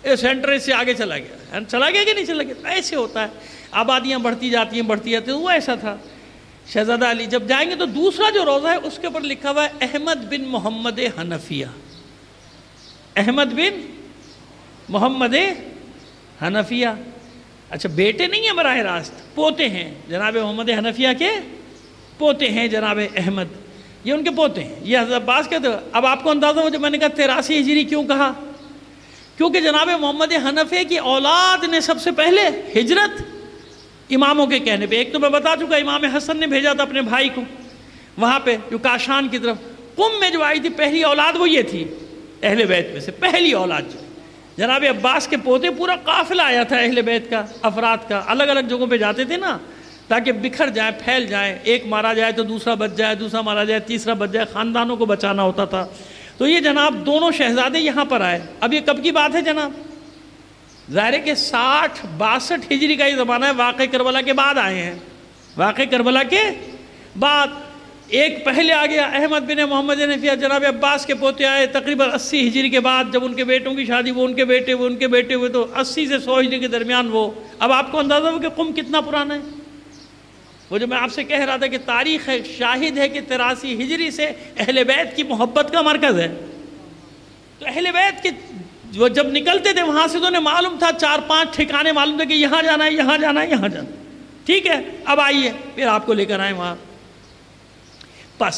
سینٹر سے آگے چلا گیا کہ نہیں چلا گیا؟ ایسے ہوتا ہے، آبادیاں بڑھتی جاتی ہیں، وہ ایسا تھا۔ شہزادہ علی جب جائیں گے تو دوسرا جو روضہ ہے اس کے اوپر لکھا ہوا ہے احمد بن محمد حنفیہ، احمد بن محمد حنفیہ۔ اچھا بیٹے نہیں ہیں براہ راست، پوتے ہیں جناب محمد حنفیہ کے، پوتے ہیں جناب احمد، یہ ان کے پوتے ہیں، یہ حضرت عباس کہتے ہیں۔ اب آپ کو اندازہ ہو جب میں نے کہا 83 ہجری کیوں کہا؟ کیونکہ جناب محمد حنفیہ کی اولاد نے سب سے پہلے ہجرت اماموں کے کہنے پہ، ایک تو میں بتا چکا امام حسن نے بھیجا تھا اپنے بھائی کو وہاں پہ جو کاشان کی طرف، قم میں جو آئی تھی پہلی اولاد وہ یہ تھی، اہل بیت میں سے پہلی اولاد جو جناب عباس کے پوتے، پورا قافلہ آیا تھا اہل بیت کا، افراد کا، الگ الگ جگہوں پہ جاتے تھے نا تاکہ بکھر جائے، پھیل جائے، ایک مارا جائے تو دوسرا بچ جائے، دوسرا مارا جائے تیسرا بچ جائے، خاندانوں کو بچانا ہوتا تھا۔ تو یہ جناب دونوں شہزادے یہاں پر آئے۔ اب یہ کب کی بات ہے جناب؟ ظاہر ہے کہ 60-62 ہجری کا یہ زمانہ ہے، واقعہ کربلا کے بعد آئے ہیں، واقعہ کربلا کے بعد۔ ایک پہلے آ گیا احمد بن محمد حنفیہ، جناب عباس کے پوتے آئے تقریباً 80 ہجری کے بعد، جب ان کے بیٹوں کی شادی، وہ ان کے بیٹے، وہ ان کے بیٹے ہوئے، تو 80 سے 100 ہجری کے درمیان وہ۔ اب آپ کو اندازہ ہو کہ قم کتنا پرانا ہے؟ وہ جو میں آپ سے کہہ رہا تھا کہ تاریخ ہے، شاہد ہے کہ 83 ہجری سے اہل بیت کی محبت کا مرکز ہے۔ تو اہل بیت کے وہ جب نکلتے تھے وہاں سے تو انہیں معلوم تھا، 4-5 ٹھکانے معلوم تھے کہ یہاں جانا ہے، یہاں جانا ہے، یہاں جانا ہے۔ ٹھیک ہے، اب آئیے پھر آپ کو لے کر آئیں وہاں۔ پس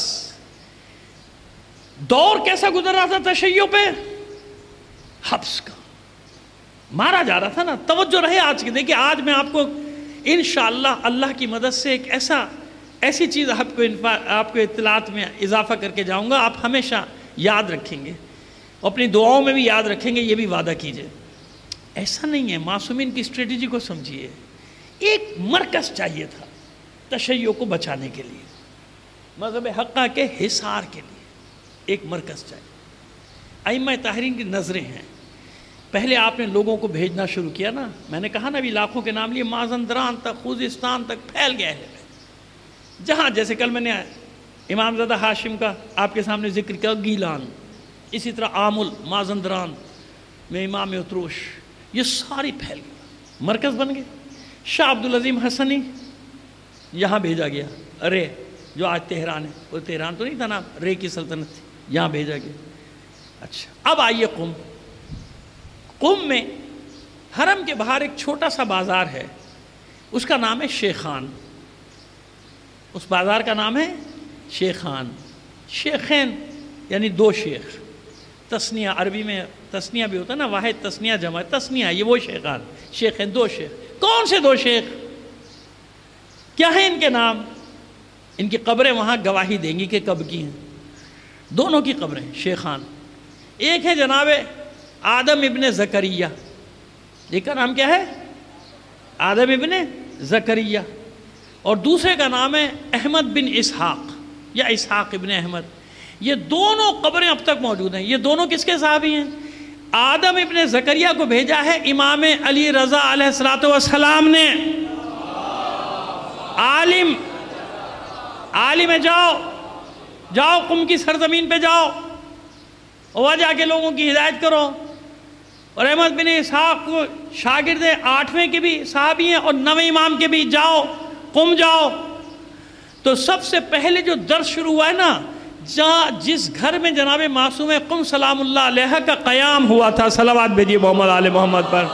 دور کیسا گزر رہا تھا تشیع پہ؟ حبس کا، مارا جا رہا تھا نا۔ توجہ رہے آج کے، دیکھیں آج میں آپ کو انشاءاللہ اللہ کی مدد سے ایک ایسی چیز آپ کو اطلاعات میں اضافہ کر کے جاؤں گا، آپ ہمیشہ یاد رکھیں گے، اپنی دعاؤں میں بھی یاد رکھیں گے، یہ بھی وعدہ کیجئے۔ ایسا نہیں ہے، معصومین کی اسٹریٹجی کو سمجھیے۔ ایک مرکز چاہیے تھا تشیع کو بچانے کے لیے، مذہب حقہ کے حصار کے لیے ایک مرکز چاہیے۔ ائمہ طاہرین کی نظریں ہیں۔ پہلے آپ نے لوگوں کو بھیجنا شروع کیا نا، میں نے کہا نا ابھی لاکھوں کے نام لیے، مازندران تک، خوزستان تک پھیل گیا ہے، جہاں جیسے کل میں نے امام زادہ ہاشم کا آپ کے سامنے ذکر کیا، گیلان، اسی طرح آمل، مازندران میں امام اتروش، یہ ساری پھیل گئی، مرکز بن گئے۔ شاہ عبدالعظیم حسنی یہاں بھیجا گیا، رے جو آج تہران ہے، وہ تہران تو نہیں تھا نا، رے کی سلطنت تھی، یہاں بھیجا گیا۔ اچھا اب آئیے قم۔ قم میں حرم کے باہر ایک چھوٹا سا بازار ہے، اس کا نام ہے شیخان۔ اس بازار کا نام ہے شیخان، شیخین یعنی دو شیخ، تسنیہ عربی میں تسنیہ بھی ہوتا ہے نا، واحد تسنیہ جمع تسنیہ، یہ وہ شیخان، شیخین دو شیخ۔ کون سے دو شیخ؟ کیا ہیں ان کے نام؟ ان کی قبریں وہاں گواہی دیں گی کہ کب کی ہیں۔ دونوں کی قبریں شیخان، ایک ہے جناب آدم ابن زکریہ، ایک کا نام کیا ہے؟ آدم ابن زکریہ، اور دوسرے کا نام ہے احمد بن اسحاق یا اسحاق ابن احمد۔ یہ دونوں قبریں اب تک موجود ہیں۔ یہ دونوں کس کے صحابی ہیں؟ آدم ابن زکریہ کو بھیجا ہے امام علی رضا علیہ السلام نے، عالم ہے، جاؤ قم کی سرزمین پہ جاؤ، وہاں جا کے لوگوں کی ہدایت کرو۔ اور احمد بن اسحاق کو شاگرد 8ویں کے بھی صحابی ہیں اور 9ویں امام کے بھی، جاؤ قم جاؤ۔ تو سب سے پہلے جو درس شروع ہوا ہے نا، جس گھر میں جناب معصوم قم سلام اللہ علیہ کا قیام ہوا تھا، صلوات بھیجیے محمد آل محمد پر،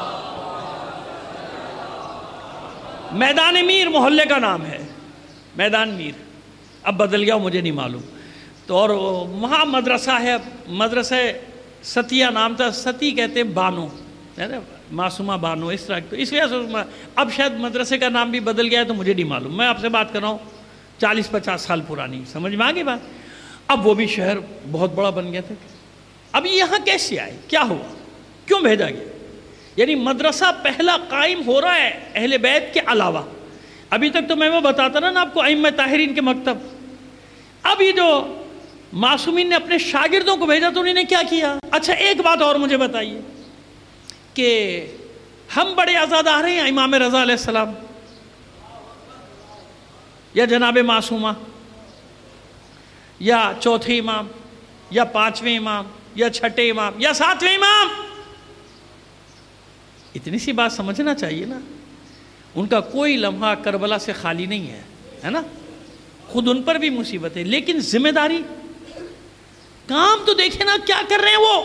میدان میر محلے کا نام ہے، میدان میر، اب بدل گیا مجھے نہیں معلوم۔ تو اور وہاں مدرسہ ہے، مدرسہ ستیہ نام تھا، ستی کہتے ہیں بانو، معصومہ بانو، اس طرح۔ تو اس وجہ سے اب شاید مدرسے کا نام بھی بدل گیا ہے، تو مجھے نہیں معلوم، میں آپ سے بات کر رہا ہوں 40-50 سال پرانی، سمجھ میں آگے بات۔ اب وہ بھی شہر بہت بڑا بن گیا تھا۔ اب یہاں کیسے آئے؟ کیا ہوا؟ کیوں بھیجا گیا؟ یعنی مدرسہ پہلا قائم ہو رہا ہے اہل بیت کے علاوہ۔ ابھی تک تو میں وہ بتاتا نا آپ کو ائمہ طاہرین کے مکتب۔ اب یہ جو معصومین نے اپنے شاگردوں کو بھیجا تو انہوں نے کیا کیا؟ اچھا ایک بات اور مجھے بتائیے کہ ہم بڑے آزاد آ رہے ہیں امام رضا علیہ السلام یا جناب معصومہ یا چوتھے امام یا 5ویں امام یا 6ٹھے امام یا 7ویں امام؟ اتنی سی بات سمجھنا چاہیے نا. ان کا کوئی لمحہ کربلا سے خالی نہیں ہے نا. خود ان پر بھی مصیبت ہے، لیکن ذمہ داری کام تو دیکھیں نا کیا کر رہے ہیں وہ،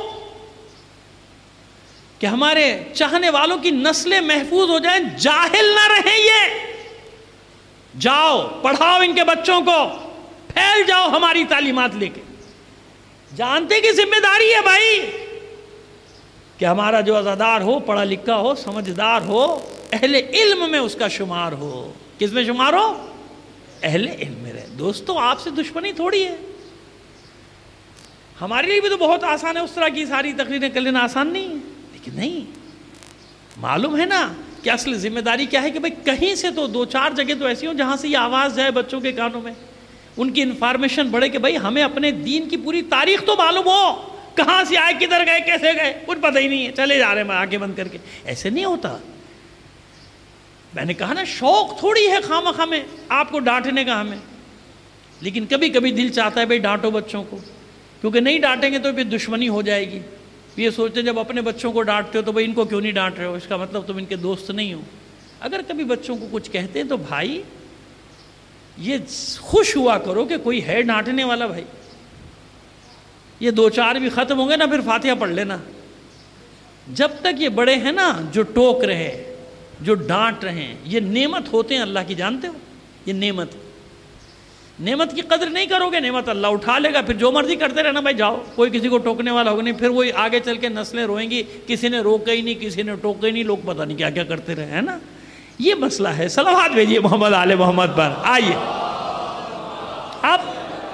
کہ ہمارے چاہنے والوں کی نسلیں محفوظ ہو جائیں، جاہل نہ رہیں. یہ جاؤ پڑھاؤ ان کے بچوں کو، پھیل جاؤ ہماری تعلیمات لے کے. جانتے کہ ذمہ داری ہے بھائی کہ ہمارا جو عزادار ہو، پڑھا لکھا ہو، سمجھدار ہو، اہل علم میں اس کا شمار ہو. کس میں شمار ہو؟ اہل علم میں رہے. دوستو آپ سے دشمنی تھوڑی ہے. ہمارے لیے بھی تو بہت آسان ہے، اس طرح کی ساری تقریریں کر لینا آسان نہیں ہے، لیکن نہیں معلوم ہے نا کہ اصل ذمہ داری کیا ہے کہ بھئی کہیں سے تو 2-4 جگہ تو ایسی ہوں جہاں سے یہ آواز جائے بچوں کے کانوں میں، ان کی انفارمیشن بڑھے کہ بھئی ہمیں اپنے دین کی پوری تاریخ تو معلوم ہو، کہاں سے آئے، کدھر گئے، کیسے گئے، کچھ پتہ ہی نہیں ہے، چلے جا رہے ہیں آنکھیں بند کر کے. ایسے نہیں ہوتا. میں نے کہا نا شوق تھوڑی ہے خواہ میں آپ کو ڈانٹنے کا ہمیں، لیکن کبھی کبھی دل چاہتا ہے بھئی ڈانٹو بچوں کو، کیونکہ نہیں ڈانٹیں گے تو پھر دشمنی ہو جائے گی. یہ سوچتے ہیں جب اپنے بچوں کو ڈانٹتے ہو تو بھئی ان کو کیوں نہیں ڈانٹ رہے ہو، اس کا مطلب تم ان کے دوست نہیں ہو. اگر کبھی بچوں کو کچھ کہتے ہیں تو بھائی یہ خوش ہوا کرو کہ کوئی ہے ڈانٹنے والا. بھائی یہ 2-4 بھی ختم ہوں گے نا پھر فاتحہ پڑھ لینا. جب تک یہ بڑے ہیں نا جو ٹوک رہے، جو ڈانٹ رہے ہیں، یہ نعمت ہوتے ہیں اللہ کی. جانتے ہو یہ نعمت کی قدر نہیں کرو گے، نعمت اللہ اٹھا لے گا. پھر جو مرضی کرتے رہنا بھائی، جاؤ، کوئی کسی کو ٹوکنے والا ہوگا نہیں. پھر وہی آگے چل کے نسلیں روئیں گی، کسی نے روکا ہی نہیں، کسی نے ٹوکا ہی نہیں، لوگ پتہ نہیں کیا کیا کرتے رہے ہیں نا. یہ مسئلہ ہے. صلوات بھیجیے محمد آل محمد پر. آئیے اب،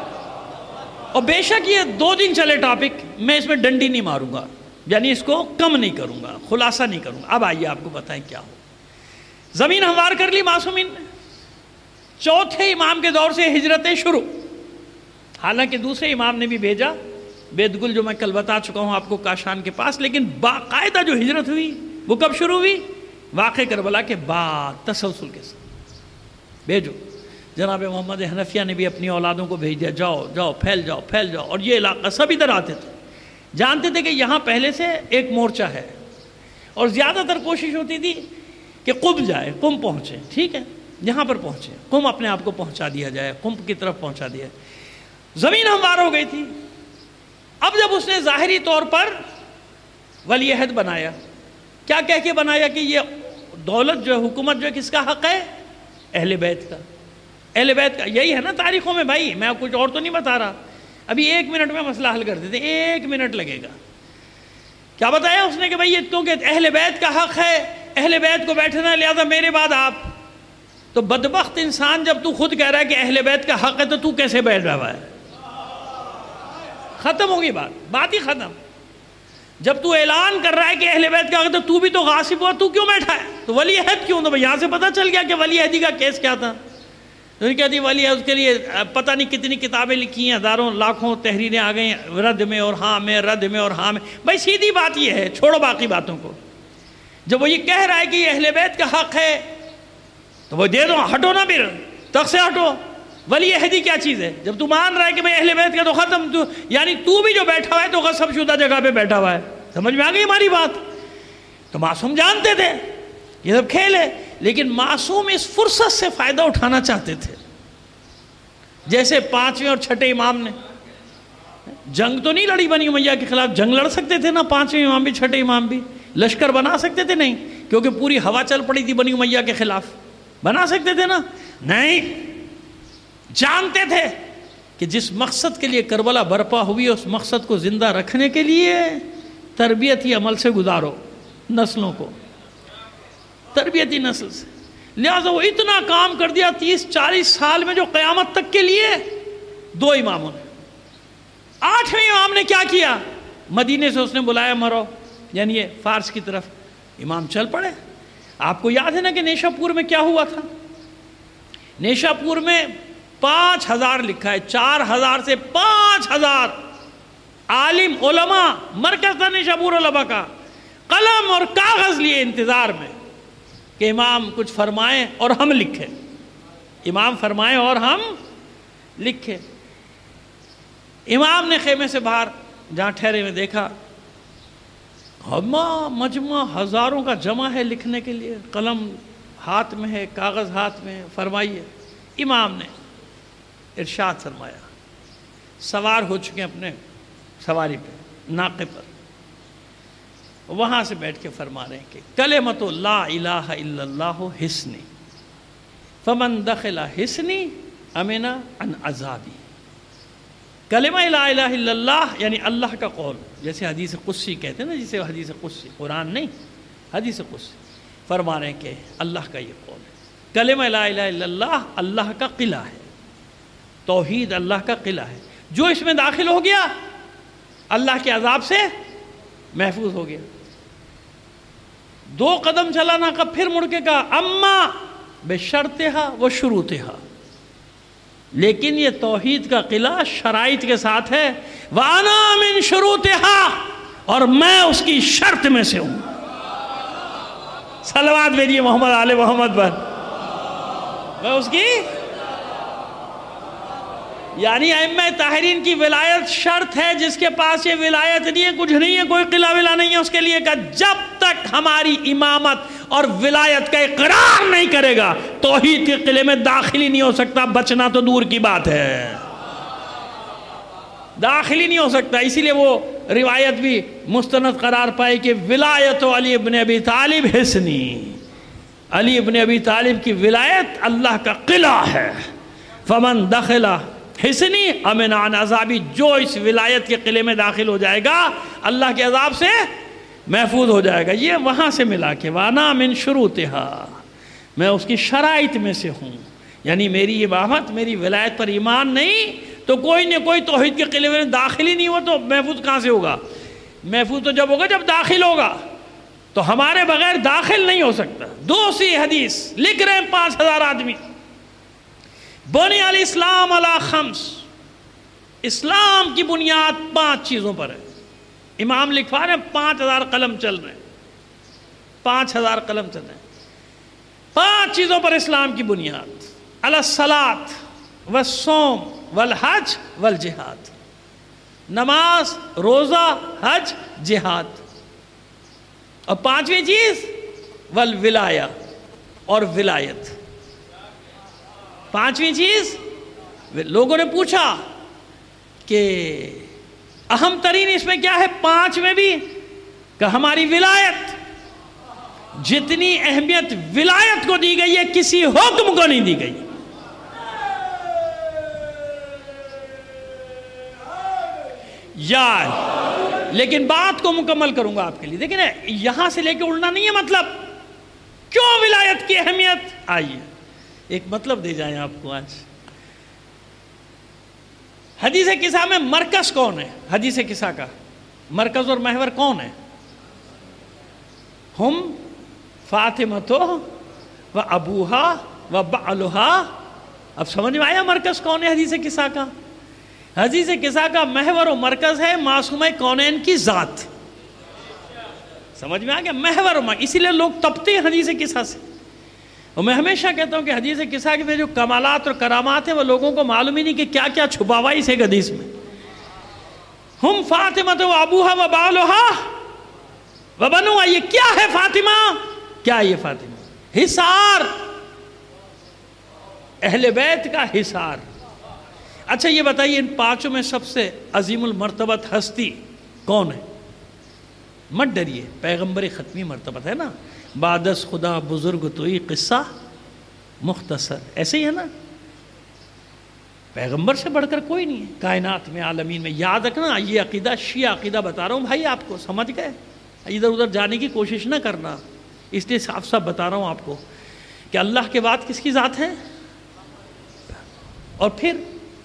اور بے شک یہ 2 دن چلے ٹاپک، میں اس میں ڈنڈی نہیں ماروں گا، یعنی اس کو کم نہیں کروں گا، خلاصہ نہیں کروں گا. اب آئیے آپ کو بتائیں کیا ہو. زمین ہموار کر لی معصومین نے. 4تھے امام کے دور سے ہجرتیں شروع، حالانکہ دوسرے امام نے بھی بھیجا، بیدگل جو میں کل بتا چکا ہوں آپ کو کاشان کے پاس. لیکن باقاعدہ جو ہجرت ہوئی وہ کب شروع ہوئی؟ واقع کربلا کے بعد تسلسل کے ساتھ. بھیجو. جناب محمد حنفیہ نے بھی اپنی اولادوں کو بھیج دیا، جاؤ جاؤ پھیل جاؤ پھیل جاؤ. اور یہ علاقہ سب ادھر آتے تھے، جانتے تھے کہ یہاں پہلے سے ایک مورچہ ہے، اور زیادہ تر کوشش ہوتی تھی کہ قم جائے، قم پہنچے. ٹھیک ہے یہاں پر پہنچے، قم اپنے آپ کو پہنچا دیا جائے، قم کی طرف پہنچا دیا. زمین ہموار ہو گئی تھی. اب جب اس نے ظاہری طور پر ولی عہد بنایا، کیا کہہ کے بنایا کہ یہ دولت جو حکومت جو کس کا حق ہے؟ اہل بیت کا. اہل بیت کا. یہی ہے نا تاریخوں میں بھائی، میں کچھ اور تو نہیں بتا رہا. ابھی 1 منٹ میں مسئلہ حل کر دیتے، 1 منٹ لگے گا. کیا بتایا اس نے کہ بھائی یہ کیونکہ اہل بیت کا حق ہے، اہل بیت کو بیٹھنا، لہذا میرے بعد آپ. تو بدبخت انسان جب تو خود کہہ رہا ہے کہ اہل بیت کا حق ہے تو تو کیسے بیٹھ رہا ہے؟ ختم ہوگی بات ہی ختم. جب تو اعلان کر رہا ہے کہ اہل بیت کا حق ہے تو بھی تو غاصب ہوا، تو کیوں بیٹھا ہے؟ تو ولی عہد کیوں؟ تو یہاں سے پتہ چل گیا کہ ولی عہدی کا کیس کیا تھا. تو کہتی ولی عہد کے لیے پتہ نہیں کتنی کتابیں لکھی ہیں، ہزاروں لاکھوں تحریریں آ گئی ہیں رد میں اور ہاں میں، رد میں اور ہاں میں. بھائی سیدھی بات یہ ہے، چھوڑو باقی باتوں کو. جب وہ یہ کہہ رہا ہے کہ یہ اہل بیت کا حق ہے تو وہ دے دو، ہٹو نا، پھر تخت سے ہٹو. ولی عہدی کیا چیز ہے؟ جب تو مان رہا ہے کہ میں اہل بیت کا تو ختم، تو یعنی تو بھی جو بیٹھا ہوا ہے تو غصب شدہ جگہ پہ بیٹھا ہوا ہے. سمجھ میں آ گئی ہماری بات؟ تو معصوم جانتے تھے یہ سب کھیل ہے، لیکن معصوم اس فرصت سے فائدہ اٹھانا چاہتے تھے. جیسے 5ویں اور 6ٹھے امام نے جنگ تو نہیں لڑی بنی امیہ کے خلاف. جنگ لڑ سکتے تھے نا 5ویں امام بھی 6ٹھے امام بھی، لشکر بنا سکتے تھے نہیں، کیونکہ پوری ہوا چل پڑی تھی بنی امیہ کے خلاف. بنا سکتے تھے نا؟ نہیں. جانتے تھے کہ جس مقصد کے لیے کربلا برپا ہوئی اس مقصد کو زندہ رکھنے کے لیے تربیتی عمل سے گزارو نسلوں کو، تربیتی نسل سے. لہذا وہ اتنا کام کر دیا 30-40 سال میں جو قیامت تک کے لیے 2 اماموں نے. 8ویں امام نے کیا کیا؟ مدینے سے اس نے بلایا مرو، یعنی یہ فارس کی طرف. امام چل پڑے. آپ کو یاد ہے نا کہ نیشا پور میں کیا ہوا تھا؟ نیشا پور میں 5000 لکھا ہے، 4000 سے 5000 عالم علماء، مرکز تھا نیشا پور علماء کا، قلم اور کاغذ لیے انتظار میں کہ امام کچھ فرمائیں اور ہم لکھیں. امام فرمائیں اور ہم لکھیں. امام نے خیمے سے باہر جہاں ٹھہرے میں دیکھا مجمع ہزاروں کا جمع ہے لکھنے کے لیے، قلم ہاتھ میں ہے، کاغذ ہاتھ میں ہے، فرمائیے۔ امام نے ارشاد فرمایا، سوار ہو چکے اپنے سواری پہ، ناقے پر، وہاں سے بیٹھ کے فرما رہے ہیں کہ کلمۃ لا الہ الا اللہ حصنی فمن دخل حصنی امن عن عذابی۔ کلمہ لا الہ الا اللہ یعنی اللہ کا قول، جیسے حدیث قدسی کہتے ہیں نا، جسے حدیث قدسی، قرآن نہیں، حدیث قدسی، فرما رہے ہیں کہ اللہ کا یہ قول ہے۔ کلمہ لا الہ الا اللہ اللہ کا قلعہ ہے، توحید اللہ کا قلعہ ہے، جو اس میں داخل ہو گیا اللہ کے عذاب سے محفوظ ہو گیا۔ 2 قدم چلا نہ، پھر مڑ کے کہا اما بشرطہا و شروطہا، لیکن یہ توحید کا قلعہ شرائط کے ساتھ ہے، وَأَنَا مِن شُرُوطِهَا، اور میں اس کی شرط میں سے ہوں۔ صلوات بھیجیے محمد آل محمد پر، میں اس کی، یعنی ائمہ طاہرین کی ولایت شرط ہے، جس کے پاس یہ ولایت نہیں ہے، کچھ نہیں ہے، کوئی قلعہ ولا نہیں ہے اس کے لیے، کہ جب تک ہماری امامت اور ولایت کا اقرار نہیں کرے گا توحید کے قلعے میں داخل ہی نہیں ہو سکتا، بچنا تو دور کی بات ہے، داخل ہی نہیں ہو سکتا۔ اسی لیے وہ روایت بھی مستند قرار پائے کہ ولایت علی ابن ابی طالب حصنی، علی ابن ابی طالب کی ولایت اللہ کا قلعہ ہے، فمن دخل حصنی امن عن عذابی، جو اس ولایت کے قلعے میں داخل ہو جائے گا اللہ کے عذاب سے محفوظ ہو جائے گا۔ یہ وہاں سے ملا کے وانا من شروطہا، میں اس کی شرائط میں سے ہوں، یعنی میری امامت، میری ولایت پر ایمان نہیں تو کوئی نہ کوئی توحید کے قلعے میں داخل ہی نہیں ہوا تو محفوظ کہاں سے ہوگا؟ محفوظ تو جب ہوگا جب داخل ہوگا، تو ہمارے بغیر داخل نہیں ہو سکتا۔ دوسری حدیث لکھ رہے ہیں 5000 آدمی، بنی الاسلام علی 5، اسلام کی بنیاد 5 چیزوں پر ہے۔ امام لکھوا رہے ہیں 5000 قلم چل رہے ہیں، 5000 قلم چل رہے ہیں، 5 چیزوں پر اسلام کی بنیاد، علی الصلاۃ والصوم والحج والجہاد، نماز، روزہ، حج، جہاد، اور 5ویں چیز والولایہ، اور ولایت۔ 5ویں چیز، لوگوں نے پوچھا کہ اہم ترین اس میں کیا ہے 5 میں بھی، کہ ہماری ولایت، جتنی اہمیت ولایت کو دی گئی ہے کسی حکم کو نہیں دی گئی۔ لیکن بات کو مکمل کروں گا آپ کے لیے، دیکھیں نا، یہاں سے لے کے اڑنا نہیں ہے، مطلب کیوں ولایت کی اہمیت، آئیے ایک مطلب دے جائیں آپ کو آج۔ حدیث قصہ میں مرکز کون ہے؟ حدیث قصہ کا مرکز اور محور کون ہے؟ ہم فاطمہ و ابوہا و بعلہا۔ اب سمجھ میں آیا مرکز کون ہے حدیث قصہ کا؟ حدیث قصہ کا محور و مرکز ہے معصومہ کونین کی ذات۔ سمجھ میں آ گیا؟ محور و مرکز، اسی لیے لوگ تپتے ہیں حدیث قصہ سے۔ اور میں ہمیشہ کہتا ہوں کہ حدیث قصہ کے جو کمالات اور کرامات ہیں وہ لوگوں کو معلوم ہی نہیں کہ کیا کیا چھپا ہوا اس ایک حدیث میں۔ ہم فاطمہ و ابوہا و بعلہا و بنوہا، یہ کیا ہے فاطمہ؟ کیا یہ فاطمہ؟ حصار، اہل بیت کا حصار۔ اچھا یہ بتائیے ان 5 میں سب سے عظیم المرتبت ہستی کون ہے؟ مت ڈریے، پیغمبر ختمی مرتبت ہے نا، بعدس خدا بزرگ توئی قصہ مختصر، ایسے ہی ہے نا، پیغمبر سے بڑھ کر کوئی نہیں ہے کائنات میں، عالمین میں۔ یاد رکھنا، یہ عقیدہ شیعہ عقیدہ بتا رہا ہوں بھائی آپ کو، سمجھ گئے؟ ادھر ادھر جانے کی کوشش نہ کرنا، اس لیے صاف صاف بتا رہا ہوں آپ کو کہ اللہ کے بعد کس کی ذات ہے؟ اور پھر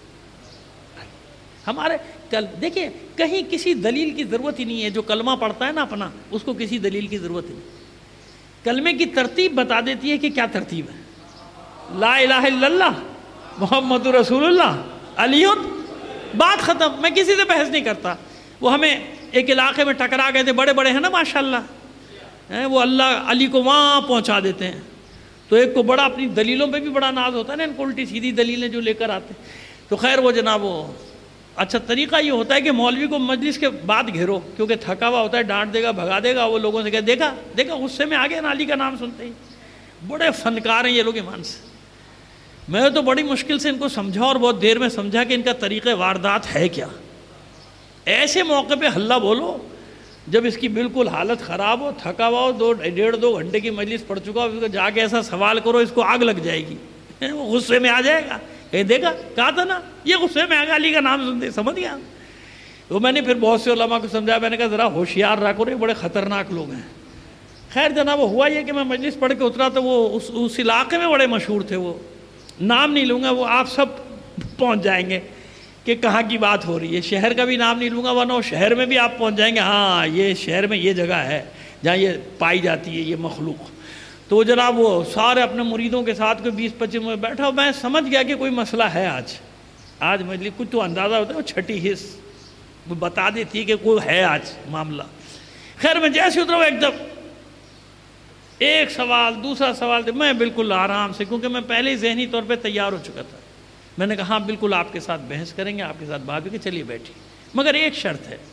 ہمارے دیکھیں کہیں کسی دلیل کی ضرورت ہی نہیں ہے، جو کلمہ پڑھتا ہے نا اپنا، اس کو کسی دلیل کی ضرورت ہی نہیں۔ کلمے کی ترتیب بتا دیتی ہے کہ کیا ترتیب ہے، لا الہ الا اللہ محمد رسول اللہ علی، بات ختم۔ میں کسی سے بحث نہیں کرتا۔ وہ ہمیں ایک علاقے میں ٹکرا گئے تھے، بڑے بڑے ہیں نا ماشاءاللہ، وہ اللہ علی کو وہاں پہنچا دیتے ہیں، تو ایک کو بڑا اپنی دلیلوں پہ بھی بڑا ناز ہوتا ہے نا، ان کو الٹی سیدھی دلیلیں جو لے کر آتے، تو خیر وہ جناب وہ اچھا طریقہ یہ ہوتا ہے کہ مولوی کو مجلس کے بعد گھیرو، کیونکہ تھکا ہوا ہوتا ہے، ڈانٹ دے گا، بھگا دے گا، وہ لوگوں سے کہے دیکھا دیکھا غصے میں آ گئے نا علی کا نام سنتے ہی۔ بڑے فنکار ہیں یہ لوگ ایمان سے۔ میں تو بڑی مشکل سے ان کو سمجھا اور بہت دیر میں سمجھا کہ ان کا طریقہ واردات ہے کیا۔ ایسے موقع پہ ہلہ بولو جب اس کی بالکل حالت خراب ہو، تھکا ہوا ہو، 1.5-2 گھنٹے کی مجلس پڑ چکا ہو، اس کو جا کے ایسا سوال کرو اس کو آگ لگ جائے گی، وہ غصے میں آ جائے گا، دیکھا کہا تھا نا یہ غصے میں آ گیا علی کا نام سنتے، سمجھ گیا۔ تو میں نے پھر بہت سے علماء کو سمجھایا، میں نے کہا ذرا ہوشیار رہا کرو، یہ بڑے خطرناک لوگ ہیں۔ خیر جناب وہ ہوا یہ کہ میں مجلس پڑھ کے اترا تو وہ اس علاقے میں بڑے مشہور تھے، وہ نام نہیں لوں گا، وہ آپ سب پہنچ جائیں گے کہ کہاں کی بات ہو رہی ہے۔ شہر کا بھی نام نہیں لوں گا ورنہ وہ شہر میں بھی آپ پہنچ جائیں گے، ہاں یہ شہر میں یہ جگہ ہے جہاں یہ پائی جاتی ہے یہ مخلوق۔ تو جناب وہ سارے اپنے مریدوں کے ساتھ کوئی 20-25 میں بیٹھا، میں سمجھ گیا کہ کوئی مسئلہ ہے آج مجلس کچھ تو اندازہ ہوتا ہے، وہ چھٹی حص وہ بتا دیتی ہے کہ کوئی ہے آج معاملہ۔ خیر میں جیسے اترا ہوں ایک دم ایک سوال دوسرا سوال، میں بالکل آرام سے، کیونکہ میں پہلے ہی ذہنی طور پہ تیار ہو چکا تھا۔ میں نے کہا ہاں بالکل آپ کے ساتھ بحث کریں گے، آپ کے ساتھ بات بھی کہ چلیے بیٹھی، مگر ایک شرط ہے۔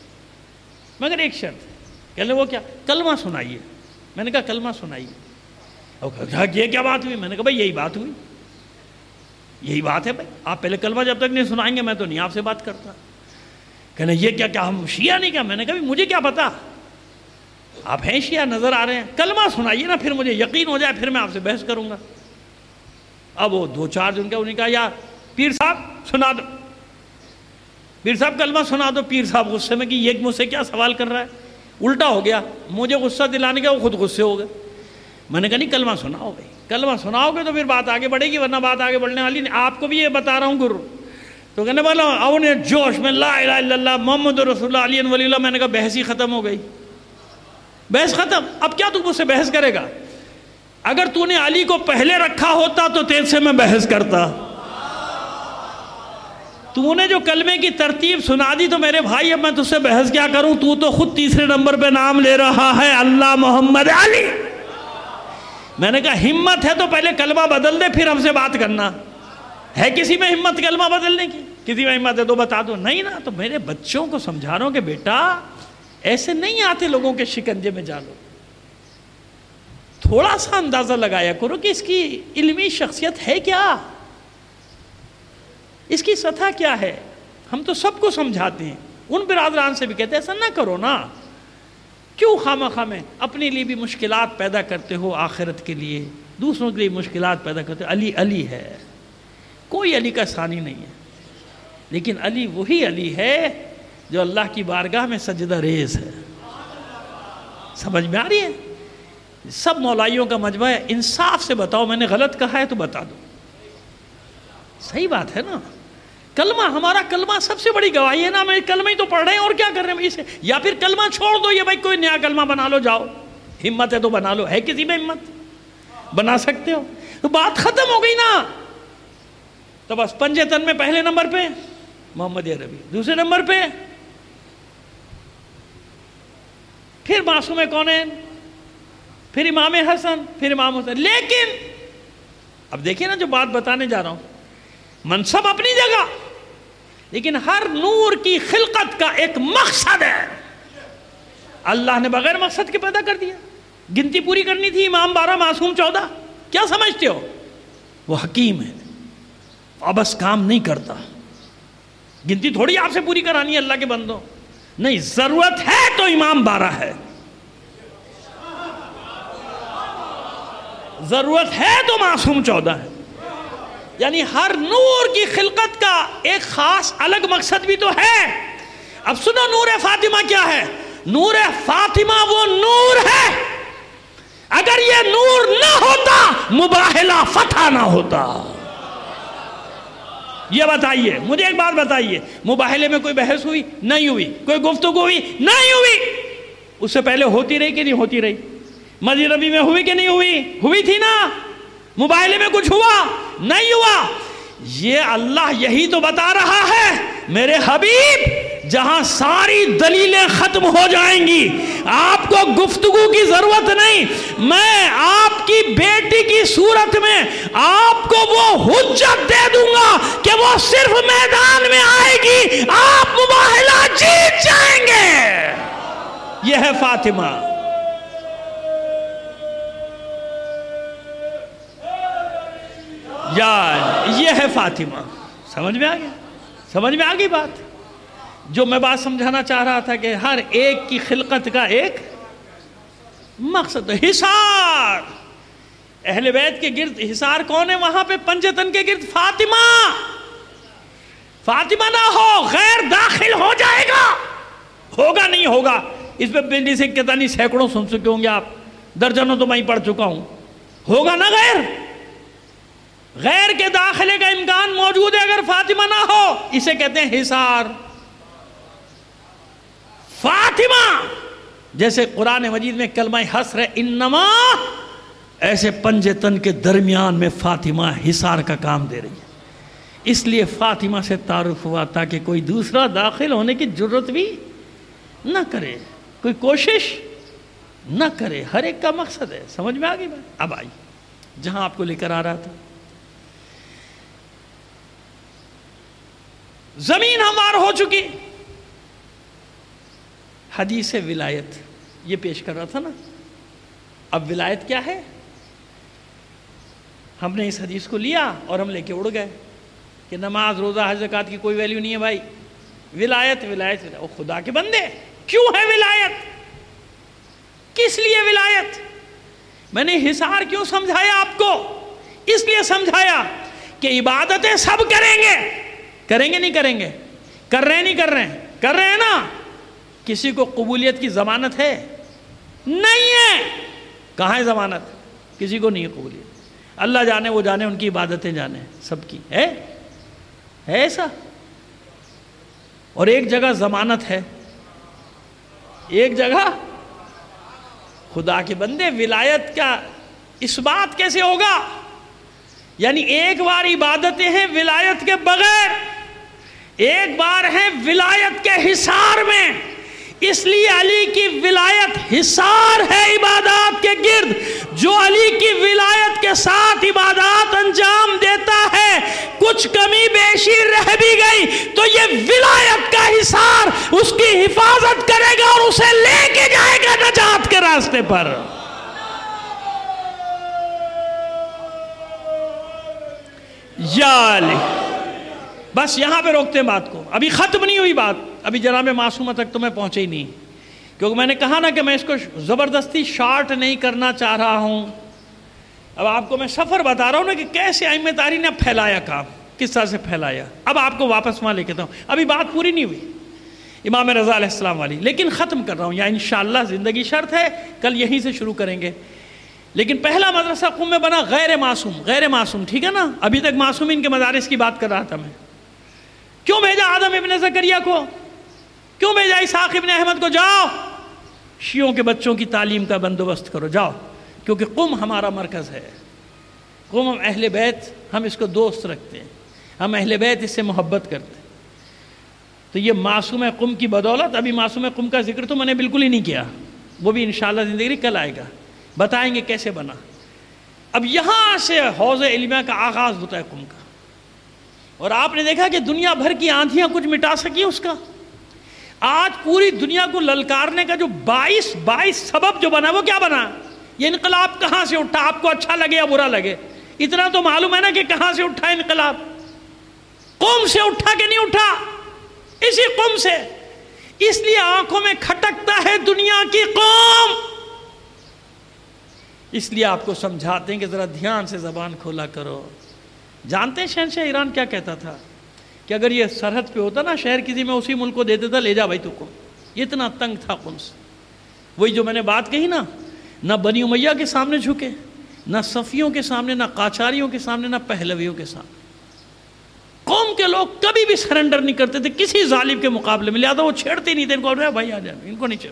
کہنے وہ کیا؟ کلمہ سنائیے۔ میں نے کہا کلمہ سنائیے۔ اور کہا یہ کیا بات ہوئی؟ میں نے کہا بھائی یہی بات ہوئی، یہی بات ہے بھائی، آپ پہلے کلمہ جب تک نہیں سنائیں گے میں تو نہیں آپ سے بات کرتا۔ کہنا یہ کیا ہم شیعہ نہیں کیا؟ میں نے کہا مجھے کیا پتا، آپ ہیں شیعہ نظر آ رہے ہیں، کلمہ سنائیے نا، پھر مجھے یقین ہو جائے، پھر میں آپ سے بحث کروں گا۔ اب وہ 2-4 دن کا انہوں نے کہا یار پیر صاحب سنا دو، پیر صاحب کلمہ سنا دو۔ پیر صاحب غصے میں کہ یہ مجھ سے کیا سوال کر رہا ہے، الٹا ہو گیا، مجھے غصہ دلانے کا وہ خود غصے ہو گئے۔ میں نے کہا نہیں کلمہ سناؤ بھائی، کلمہ سناؤ گے تو پھر بات آگے بڑھے گی، ورنہ بات آگے بڑھنے والی نہیں، آپ کو بھی یہ بتا رہا ہوں گرو۔ تو کہنے والا اون جوش میں لا الہ الا اللہ محمد رسول اللہ علی ولی اللہ۔ میں نے کہا بحث ہی ختم ہو گئی، بحث ختم۔ اب کیا تو مجھ سے بحث کرے گا؟ اگر تو نے علی کو پہلے رکھا ہوتا تو تیرے سے میں بحث کرتا۔ تو نے جو کلمے کی ترتیب سنا دی تو میرے بھائی اب میں تجھ سے بحث کیا کروں؟ تو خود تیسرے نمبر پہ نام لے رہا ہے اللہ محمد علی۔ میں نے کہا ہمت ہے تو پہلے کلمہ بدل دے پھر ہم سے بات کرنا۔ ہے کسی میں ہمت کلمہ بدلنے کی؟ کسی میں ہمت ہے تو بتا دو، نہیں نا۔ تو میرے بچوں کو سمجھا رہا ہوں کہ بیٹا ایسے نہیں آتے لوگوں کے شکنجے میں جالو، تھوڑا سا اندازہ لگایا کرو کہ اس کی علمی شخصیت ہے کیا، اس کی سطح کیا ہے۔ ہم تو سب کو سمجھاتے ہیں، ان برادران سے بھی کہتے ہیں ایسا نہ کرو نا، کیوں خواہ میں اپنے لیے بھی مشکلات پیدا کرتے ہو، آخرت کے لیے دوسروں کے لیے مشکلات پیدا کرتے ہو۔ علی علی ہے، کوئی علی کا ثانی نہیں ہے، لیکن علی وہی علی ہے جو اللہ کی بارگاہ میں سجدہ ریز ہے۔ سمجھ میں آ رہی ہے؟ سب مولائیوں کا مجمع ہے، انصاف سے بتاؤ میں نے غلط کہا ہے تو بتا دو، صحیح بات ہے نا۔ کلمہ ہمارا کلمہ سب سے بڑی گواہی ہے نا، ہم کلمہ ہی تو پڑھ رہے ہیں اور کیا کر رہے ہیں اسے، یا پھر کلمہ چھوڑ دو، یہ بھائی کوئی نیا کلمہ بنا لو، جاؤ ہمت ہے تو بنا لو، ہے کسی میں ہمت بنا سکتے ہو تو بات ختم ہو گئی نا۔ تو بس پنجے تن میں پہلے نمبر پہ محمد عربی، دوسرے نمبر پہ پھر معصوم کونین، پھر امام حسن، پھر امام حسین۔ لیکن اب دیکھیں نا جو بات بتانے جا رہا ہوں، منصب اپنی جگہ، لیکن ہر نور کی خلقت کا ایک مقصد ہے۔ اللہ نے بغیر مقصد کے پیدا کر دیا، گنتی پوری کرنی تھی، امام 12 معصوم 14، کیا سمجھتے ہو؟ وہ حکیم ہے، بس کام نہیں کرتا، گنتی تھوڑی آپ سے پوری کرانی ہے اللہ کے بندوں، نہیں، ضرورت ہے تو امام 12 ہے، ضرورت ہے تو معصوم 14 ہے۔ یعنی ہر نور کی خلقت کا ایک خاص الگ مقصد بھی تو ہے۔ اب سنو نور فاطمہ کیا ہے؟ نور فاطمہ وہ نور ہے، اگر یہ نور نہ ہوتا مباہلہ فتح نہ ہوتا۔ یہ بتائیے مجھے ایک بات بتائیے، مباہلے میں کوئی بحث ہوئی؟ نہیں ہوئی۔ کوئی گفتگو ہوئی؟ نہیں ہوئی۔ اس سے پہلے ہوتی رہی کہ نہیں ہوتی رہی؟ مسجد نبی میں ہوئی کہ نہیں ہوئی؟ ہوئی تھی نا۔ مباہلے میں کچھ ہوا؟ نہیں ہوا۔ یہ اللہ یہی تو بتا رہا ہے میرے حبیب، جہاں ساری دلیلیں ختم ہو جائیں گی، آپ کو گفتگو کی ضرورت نہیں، میں آپ کی بیٹی کی صورت میں آپ کو وہ حجت دے دوں گا کہ وہ صرف میدان میں آئے گی، آپ مباہلہ جیت جائیں گے۔ یہ ہے فاطمہ۔ یہ ہے فاطمہ۔ سمجھ میں آ گیا؟ سمجھ میں آ گئی بات؟ جو میں بات سمجھانا چاہ رہا تھا کہ ہر ایک کی خلقت کا ایک مقصد، حصار۔ اہل بیت کے گرد حصار کون ہے؟ وہاں پہ پنجتن کے گرد فاطمہ۔ فاطمہ نہ ہو غیر داخل ہو جائے گا، ہوگا نہیں ہوگا۔ اس پہ بندی سے کتنی سینکڑوں سن چکے ہوں گے آپ، درجنوں تو میں پڑھ چکا ہوں۔ ہوگا نا غیر کے داخلے کا امکان موجود ہے اگر فاطمہ نہ ہو، اسے کہتے ہیں حصار۔ فاطمہ جیسے قرآن مجید میں کلمہ حسر ہے انما، ایسے پنجتن کے درمیان میں فاطمہ حصار کا کام دے رہی ہے۔ اس لیے فاطمہ سے تعارف ہوا تاکہ کوئی دوسرا داخل ہونے کی جرت بھی نہ کرے، کوئی کوشش نہ کرے۔ ہر ایک کا مقصد ہے۔ سمجھ میں آ گئی بات؟ اب آئی جہاں آپ کو لے کر آ رہا تھا، زمین ہموار ہو چکی، حدیث ولایت یہ پیش کر رہا تھا نا۔ اب ولایت کیا ہے؟ ہم نے اس حدیث کو لیا اور ہم لے کے اڑ گئے کہ نماز روزہ حج زکوٰۃ کی کوئی ویلیو نہیں ہے بھائی، ولایت ولایت ولایت۔ او خدا کے بندے، کیوں ہے ولایت؟ کس لیے ولایت؟ میں نے حصار کیوں سمجھایا آپ کو؟ اس لیے سمجھایا کہ عبادتیں سب کریں گے، کریں گے نہیں کریں گے؟ کر رہے ہیں نہیں کر رہے ہیں؟ کر رہے ہیں نا۔ کسی کو قبولیت کی ضمانت ہے؟ نہیں ہے۔ کہاں ہے ضمانت؟ کسی کو نہیں ہے قبولیت۔ اللہ جانے، وہ جانے، ان کی عبادتیں جانے، سب کی ہے ایسا؟ اور ایک جگہ ضمانت ہے، ایک جگہ خدا کے بندے ولایت کا اس بات کیسے ہوگا؟ یعنی ایک بار عبادتیں ہیں ولایت کے بغیر، ایک بار ہیں ولایت کے حصار میں۔ اس لیے علی کی ولایت حصار ہے عبادات کے گرد۔ جو علی کی ولایت کے ساتھ عبادات انجام دیتا ہے، کچھ کمی بیشی رہ بھی گئی تو یہ ولایت کا حصار اس کی حفاظت کرے گا اور اسے لے کے جائے گا نجات کے راستے پر۔ یا علی، بس یہاں پہ روکتے ہیں بات کو، ابھی ختم نہیں ہوئی بات، ابھی جناب معصومہ تک تو میں پہنچے ہی نہیں، کیونکہ میں نے کہا نا کہ میں اس کو زبردستی شارٹ نہیں کرنا چاہ رہا ہوں۔ اب آپ کو میں سفر بتا رہا ہوں نا کہ کیسے ائمہ تاریخ نے پھیلایا کام، کس طرح سے پھیلایا۔ اب آپ کو واپس وہاں لے کے جاؤں، ابھی بات پوری نہیں ہوئی امام رضا علیہ السلام والی، لیکن ختم کر رہا ہوں، یا انشاءاللہ زندگی شرط ہے کل یہیں سے شروع کریں گے۔ لیکن پہلا مدرسہ قم میں بنا غیر معصوم، غیر معصوم، ٹھیک ہے نا؟ ابھی تک معصومین کے مدارس کی بات کر رہا تھا میں۔ کیوں بھیجا آدم ابن زکریا کو؟ کیوں بھیجا اسحاق ابن احمد کو؟ جاؤ شیعوں کے بچوں کی تعلیم کا بندوبست کرو، جاؤ، کیونکہ قم ہمارا مرکز ہے۔ قم، ہم اہل بیت، ہم اس کو دوست رکھتے ہیں، ہم اہل بیت اس سے محبت کرتے ہیں۔ تو یہ معصوم قم کی بدولت، ابھی معصوم قم کا ذکر تو میں نے بالکل ہی نہیں کیا، وہ بھی انشاءاللہ زندگی کل آئے گا، بتائیں گے کیسے بنا۔ اب یہاں سے حوض علمیہ کا آغاز ہوتا ہے قم کا، اور آپ نے دیکھا کہ دنیا بھر کی آندھیاں کچھ مٹا سکی اس کا۔ آج پوری دنیا کو للکارنے کا جو باعث سبب جو بنا وہ کیا بنا؟ یہ انقلاب کہاں سے اٹھا؟ آپ کو اچھا لگے یا برا لگے، اتنا تو معلوم ہے نا کہ کہاں سے اٹھا انقلاب۔ قوم سے اٹھا کہ نہیں اٹھا؟ اسی قوم سے۔ اس لیے آنکھوں میں کھٹکتا ہے دنیا کی قوم۔ اس لیے آپ کو سمجھاتے ہیں کہ ذرا دھیان سے زبان کھولا کرو۔ جانتے ہیں شہنشاہ ایران کیا کہتا تھا کہ اگر یہ سرحد پہ ہوتا نا شہر کسی میں، اسی ملک کو دے دیتا، لے جا بھائی تو کو۔ یہ اتنا تنگ تھا قم سے۔ وہی جو میں نے بات کہی نا، نہ بنی امیہ کے سامنے جھکے، نہ صفیوں کے سامنے، نہ قاچاریوں کے سامنے، نہ پہلویوں کے سامنے۔ قوم کے لوگ کبھی بھی سرنڈر نہیں کرتے تھے کسی ظالم کے مقابلے میں، لہٰذا وہ چھیڑتے نہیں تھے ان کو، بھائی آ جائیں، ان کو نہیں چھیڑو۔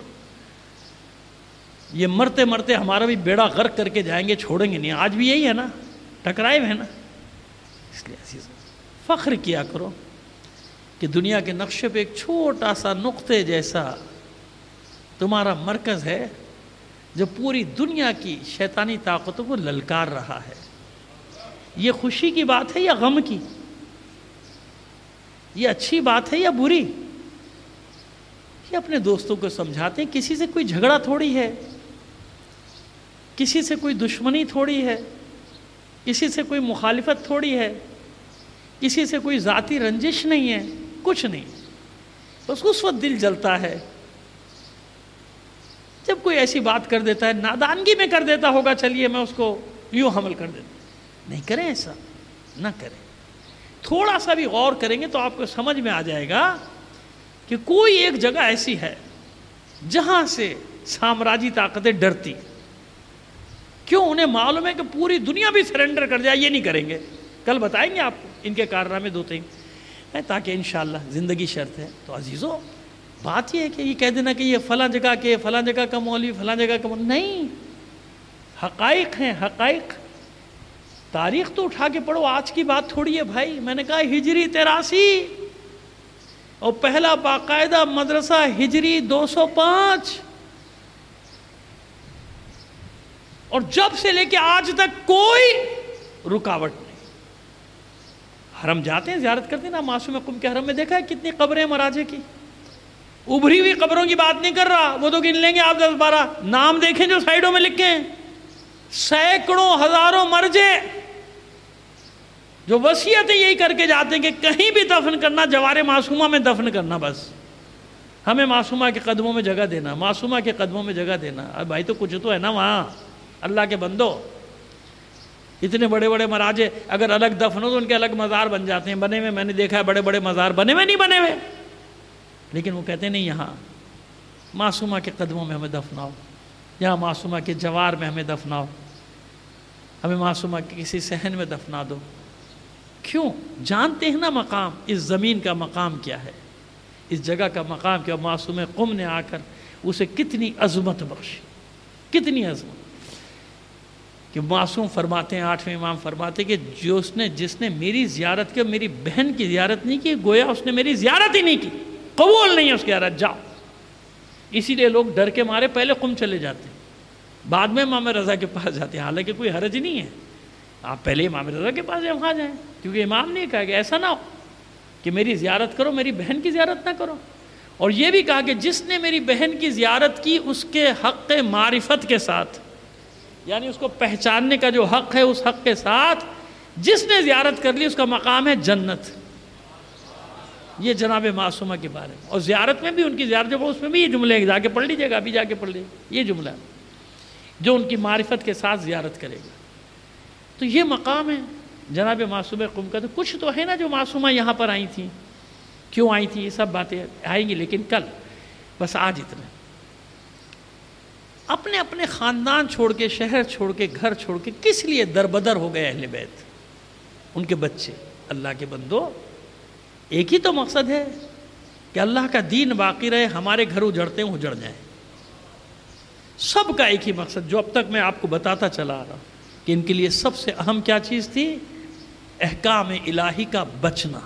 یہ مرتے مرتے ہمارا بھی بیڑا غرق کر کے جائیں گے، چھوڑیں گے نہیں۔ آج بھی یہی ہے نا، ٹکرائے ہوئے ہیں نا۔ اس لیے عزیز فخر کیا کرو کہ دنیا کے نقشے پہ ایک چھوٹا سا نقطے جیسا تمہارا مرکز ہے جو پوری دنیا کی شیطانی طاقتوں کو للکار رہا ہے۔ یہ خوشی کی بات ہے یا غم کی؟ یہ اچھی بات ہے یا بری؟ یہ اپنے دوستوں کو سمجھاتے ہیں، کسی سے کوئی جھگڑا تھوڑی ہے، کسی سے کوئی دشمنی تھوڑی ہے، کسی سے کوئی مخالفت تھوڑی ہے، کسی سے کوئی ذاتی رنجش نہیں ہے، کچھ نہیں۔ بس اس وقت دل جلتا ہے جب کوئی ایسی بات کر دیتا ہے، نادانگی میں کر دیتا ہوگا، چلیے میں اس کو یوں حمل کر دیتا۔ نہیں کریں ایسا، نہ کریں۔ تھوڑا سا بھی غور کریں گے تو آپ کو سمجھ میں آ جائے گا کہ کوئی ایک جگہ ایسی ہے جہاں سے سامراجی طاقتیں ڈرتی۔ کیوں؟ انہیں معلوم ہے کہ پوری دنیا بھی سرنڈر کر جائے، یہ نہیں کریں گے۔ کل بتائیں گے آپ کو ان کے کارنامے دو تین، تاکہ انشاءاللہ زندگی شرط ہے۔ تو عزیزو، بات یہ ہے کہ یہ کہہ دینا کہ یہ فلاں جگہ کے فلاں جگہ کا مولوی فلاں جگہ کا مولوی، نہیں، حقائق ہیں، حقائق۔ تاریخ تو اٹھا کے پڑھو، آج کی بات تھوڑی ہے بھائی۔ میں نے کہا ہجری 83 اور پہلا باقاعدہ مدرسہ ہجری 205، اور جب سے لے کے آج تک کوئی رکاوٹ نہیں۔ حرم جاتے ہیں، زیارت کرتے ہیں نا، معصوم قم کے حرم میں دیکھا ہے کتنی قبریں مراجے کی۔ ابھری ہوئی قبروں کی بات نہیں کر رہا، وہ تو گن لیں گے آپ 10-12 نام، دیکھیں جو سائیڈوں میں لکھے ہیں، سینکڑوں ہزاروں مرجے جو وصیتیں یہی کر کے جاتے ہیں کہ کہیں بھی دفن کرنا، جوار معصومہ میں دفن کرنا، بس ہمیں معصومہ کے قدموں میں جگہ دینا، معصومہ کے قدموں میں جگہ دینا۔ اب بھائی تو کچھ تو ہے نا وہاں، اللہ کے بندو۔ اتنے بڑے بڑے مراجے اگر الگ دفن ہو تو ان کے الگ مزار بن جاتے ہیں، بنے ہوئے میں نے دیکھا ہے، بڑے بڑے مزار بنے ہوئے نہیں بنے ہوئے، لیکن وہ کہتے ہیں نہیں، یہاں معصومہ کے قدموں میں ہمیں دفناؤ، یہاں معصومہ کے جوار میں ہمیں دفناؤ، ہمیں معصومہ کے کسی صحن میں دفنا دو۔ کیوں؟ جانتے ہیں نا مقام، اس زمین کا مقام کیا ہے، اس جگہ کا مقام کیا۔ معصوم قم نے آ کر اسے کتنی عظمت بخشی، کتنی عظمت، کہ معصوم فرماتے ہیں، 8ویں امام فرماتے ہیں کہ جس نے میری زیارت کی، میری بہن کی زیارت نہیں کی، گویا اس نے میری زیارت ہی نہیں کی، قبول نہیں ہے اس کی زیارت، جاؤ۔ اسی لیے لوگ ڈر کے مارے پہلے قم چلے جاتے ہیں، بعد میں امام رضا کے پاس جاتے ہیں، حالانکہ کوئی حرج نہیں ہے، آپ پہلے امام رضا کے پاس وہاں جائیں، کیونکہ امام نے کہا کہ ایسا نہ ہو کہ میری زیارت کرو، میری بہن کی زیارت نہ کرو۔ اور یہ بھی کہا کہ جس نے میری بہن کی زیارت کی اس کے حق معرفت کے ساتھ، یعنی اس کو پہچاننے کا جو حق ہے، اس حق کے ساتھ جس نے زیارت کر لی اس کا مقام ہے جنت۔ یہ جناب معصومہ کے بارے میں، اور زیارت میں بھی ان کی زیارت جو اس میں بھی یہ جملے جا کے پڑھ لیجیے گا، ابھی جا کے پڑھ لیجیے، یہ جملہ جو ان کی معرفت کے ساتھ زیارت کرے گا۔ تو یہ مقام ہے جناب معصوم قم کا۔ تو کچھ تو ہے نا جو معصومہ یہاں پر آئی تھیں، کیوں آئی تھیں، یہ سب باتیں آئیں گی، لیکن کل بس آج اتنا۔ اپنے اپنے خاندان چھوڑ کے، شہر چھوڑ کے، گھر چھوڑ کے کس لیے دربدر ہو گئے اہل بیت، ان کے بچے؟ اللہ کے بندو، ایک ہی تو مقصد ہے کہ اللہ کا دین باقی رہے، ہمارے گھر اجڑتے ہیں اجڑ جائیں۔ سب کا ایک ہی مقصد، جو اب تک میں آپ کو بتاتا چلا آ رہا ہوں کہ ان کے لیے سب سے اہم کیا چیز تھی؟ احکام الہی کا بچنا۔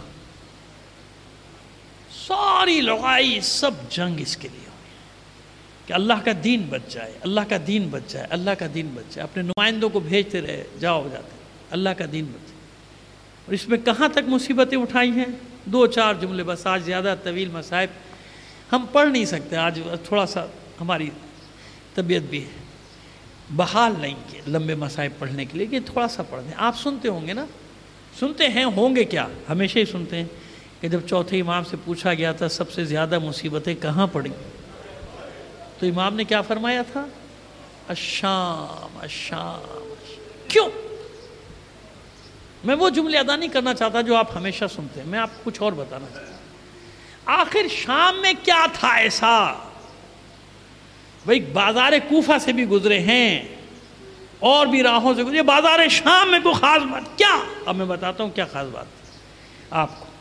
ساری لڑائی، سب جنگ اس کے لیے ہوئی ہے کہ اللہ کا دین بچ جائے، اللہ کا دین بچ جائے، اللہ کا دین بچ جائے۔ اپنے نمائندوں کو بھیجتے رہے، جاؤ جاتے، اللہ کا دین بچ جائے۔ اور اس میں کہاں تک مصیبتیں اٹھائی ہیں؟ 2-4 جملے بس، آج زیادہ طویل مصائب ہم پڑھ نہیں سکتے، آج تھوڑا سا ہماری طبیعت بھی ہے، بحال نہیں کہ لمبے مصائب پڑھنے کے لیے، کہ تھوڑا سا پڑھ دیں۔ آپ سنتے ہوں گے نا، سنتے ہیں، ہوں گے کیا، ہمیشہ ہی سنتے ہیں کہ جب چوتھے امام سے پوچھا گیا تھا سب سے زیادہ مصیبتیں کہاں پڑیں، تو امام نے کیا فرمایا تھا؟ الشام، الشام۔ کیوں؟ میں وہ جملے ادا نہیں کرنا چاہتا جو آپ ہمیشہ سنتے ہیں، میں آپ کو کچھ اور بتانا چاہتا ہوں۔ آخر شام میں کیا تھا ایسا؟ بھئی بازار کوفہ سے بھی گزرے ہیں اور بھی راہوں سے گزرے، بازار شام میں کوئی خاص بات کیا؟ اب میں بتاتا ہوں کیا خاص بات آپ کو۔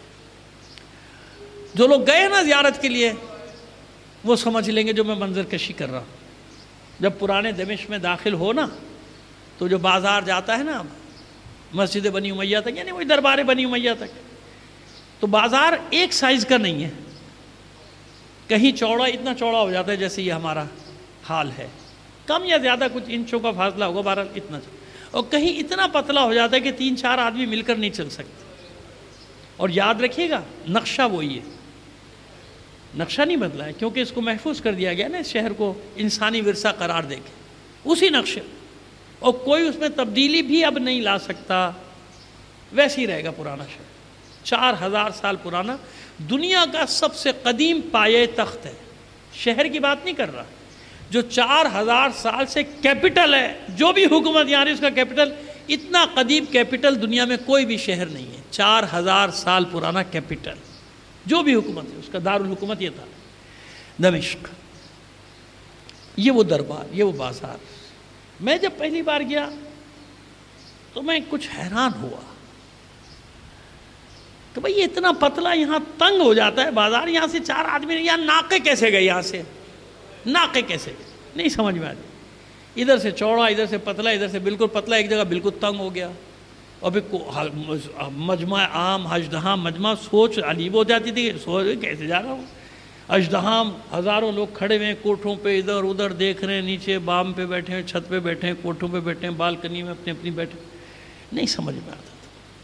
جو لوگ گئے نا زیارت کے لیے وہ سمجھ لیں گے جو میں منظر کشی کر رہا ہوں۔ جب پرانے دمشق میں داخل ہو نا تو جو بازار جاتا ہے نا مسجد بنی امیہ تک، یعنی وہی دربار بنی امیہ تک، تو بازار ایک سائز کا نہیں ہے، کہیں چوڑا اتنا چوڑا ہو جاتا ہے جیسے یہ ہمارا حال ہے، کم یا زیادہ کچھ انچوں کا فاصلہ ہوگا، بہرحال اتنا، اور کہیں اتنا پتلا ہو جاتا ہے کہ 3-4 آدمی مل کر نہیں چل سکتے۔ اور یاد رکھیے گا نقشہ وہی ہے، نقشہ نہیں بدلا ہے، کیونکہ اس کو محفوظ کر دیا گیا نا، اس شہر کو انسانی ورثہ قرار دے کے، اسی نقشے، اور کوئی اس میں تبدیلی بھی اب نہیں لا سکتا، ویسے ہی رہے گا پرانا شہر۔ 4000 سال پرانا، دنیا کا سب سے قدیم پایہ تخت ہے، شہر کی بات نہیں کر رہا، جو 4000 سال سے کیپٹل ہے، جو بھی حکومت یہاں اس کا کیپٹل، اتنا قدیم کیپٹل دنیا میں کوئی بھی شہر نہیں ہے، 4000 سال پرانا کیپٹل، جو بھی حکومت ہے اس کا دارالحکومت یہ تھا دمشق۔ یہ وہ دربار، یہ وہ بازار۔ میں جب پہلی بار گیا تو میں کچھ حیران ہوا کہ بھئی یہ اتنا پتلا، یہاں تنگ ہو جاتا ہے بازار، یہاں سے 4 آدمی، یہاں ناقے کیسے گئے، یہاں سے ناقے کیسے گئے، نہیں سمجھ میں آتی، ادھر سے چوڑا، ادھر سے پتلا، ادھر سے بالکل پتلا، ایک جگہ بالکل تنگ ہو گیا، اور پھر مجمع عام اژدہام مجمع، سوچ عجیب ہو جاتی تھی، سوچ کیسے جا رہا ہوں، اژدہام ہزاروں لوگ کھڑے ہوئے ہیں کوٹھوں پہ، ادھر ادھر دیکھ رہے ہیں، نیچے بام پہ بیٹھے ہیں، چھت پہ بیٹھے ہیں، کوٹھوں پہ بیٹھے ہیں، بالکنی میں اپنی اپنی بیٹھے، نہیں سمجھ میں آتا تھا۔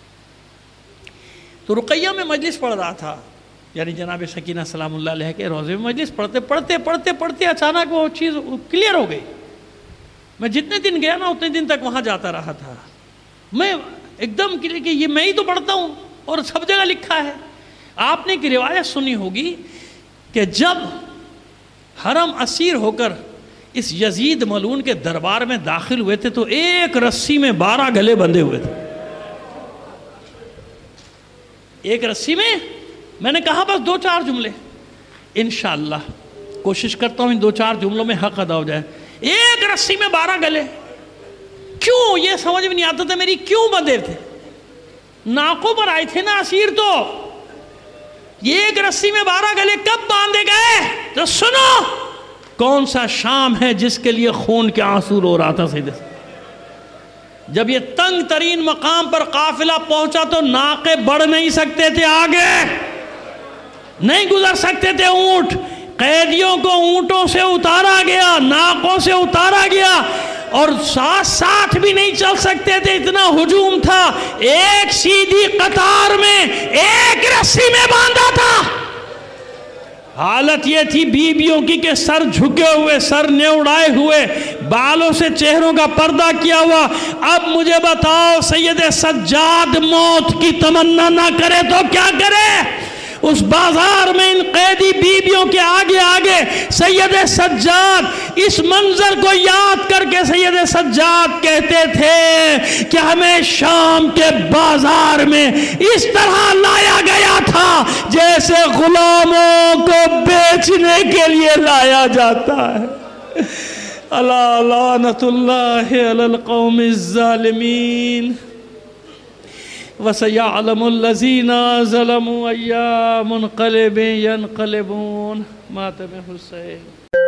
تو رقیہ میں مجلس پڑھ رہا تھا، یعنی جناب سکینہ سلام اللہ علیہ کے روضے میں مجلس پڑھتے اچانک وہ چیز کلیئر ہو گئی۔ میں جتنے دن گیا نا اتنے دن تک وہاں جاتا رہا تھا، میں ایک دم کہ یہ میں ہی تو پڑھتا ہوں اور سب جگہ لکھا ہے۔ آپ نے ایک روایت سنی ہوگی کہ جب حرم اسیر ہو کر اس یزید ملعون کے دربار میں داخل ہوئے تھے تو ایک رسی میں 12 گلے بندھے ہوئے تھے، ایک رسی میں نے کہا بس 2-4 جملے، انشاءاللہ کوشش کرتا ہوں ان 2-4 جملوں میں حق ادا ہو جائے۔ ایک رسی میں 12 گلے، کیوں یہ سمجھ میں نہیں آتا تھا میری، کیوں بندھے تھے؟ ناکوں پر آئے تھے نا اسیر، تو یہ ایک رسی میں 12 گلے کب باندھے گئے؟ تو سنو، کون سا شام ہے جس کے لیے خون کے آنسو رو رہا تھا سیدھے سے؟ جب یہ تنگ ترین مقام پر قافلہ پہنچا تو ناقے بڑھ نہیں سکتے تھے، آگے نہیں گزر سکتے تھے اونٹ، قیدیوں کو اونٹوں سے اتارا گیا، ناقوں سے اتارا گیا، اور ساتھ بھی نہیں چل سکتے تھے، اتنا ہجوم تھا، ایک سیدھی قطار میں ایک رسی میں باندھا تھا۔ حالت یہ تھی بیویوں کی کہ سر جھکے ہوئے، سر نیوڑائے ہوئے، بالوں سے چہروں کا پردہ کیا ہوا۔ اب مجھے بتاؤ سید سجاد موت کی تمنا نہ کرے تو کیا کرے؟ اس بازار میں ان قیدی بیویوں کے آگے آگے سید سجاد اس منظر کو یاد کر کے سید سجاد کہتے تھے کہ ہمیں شام کے بازار میں اس طرح لایا گیا تھا جیسے غلاموں کو بیچنے کے لیے لایا جاتا ہے۔ الا لعنت اللہ علی القوم الظالمین وَسَيَعْلَمُ الَّذِينَ ظَلَمُوا أَيَّ مُنْقَلِبٍ يَنْقَلِبُونَ۔ ماتم حسین۔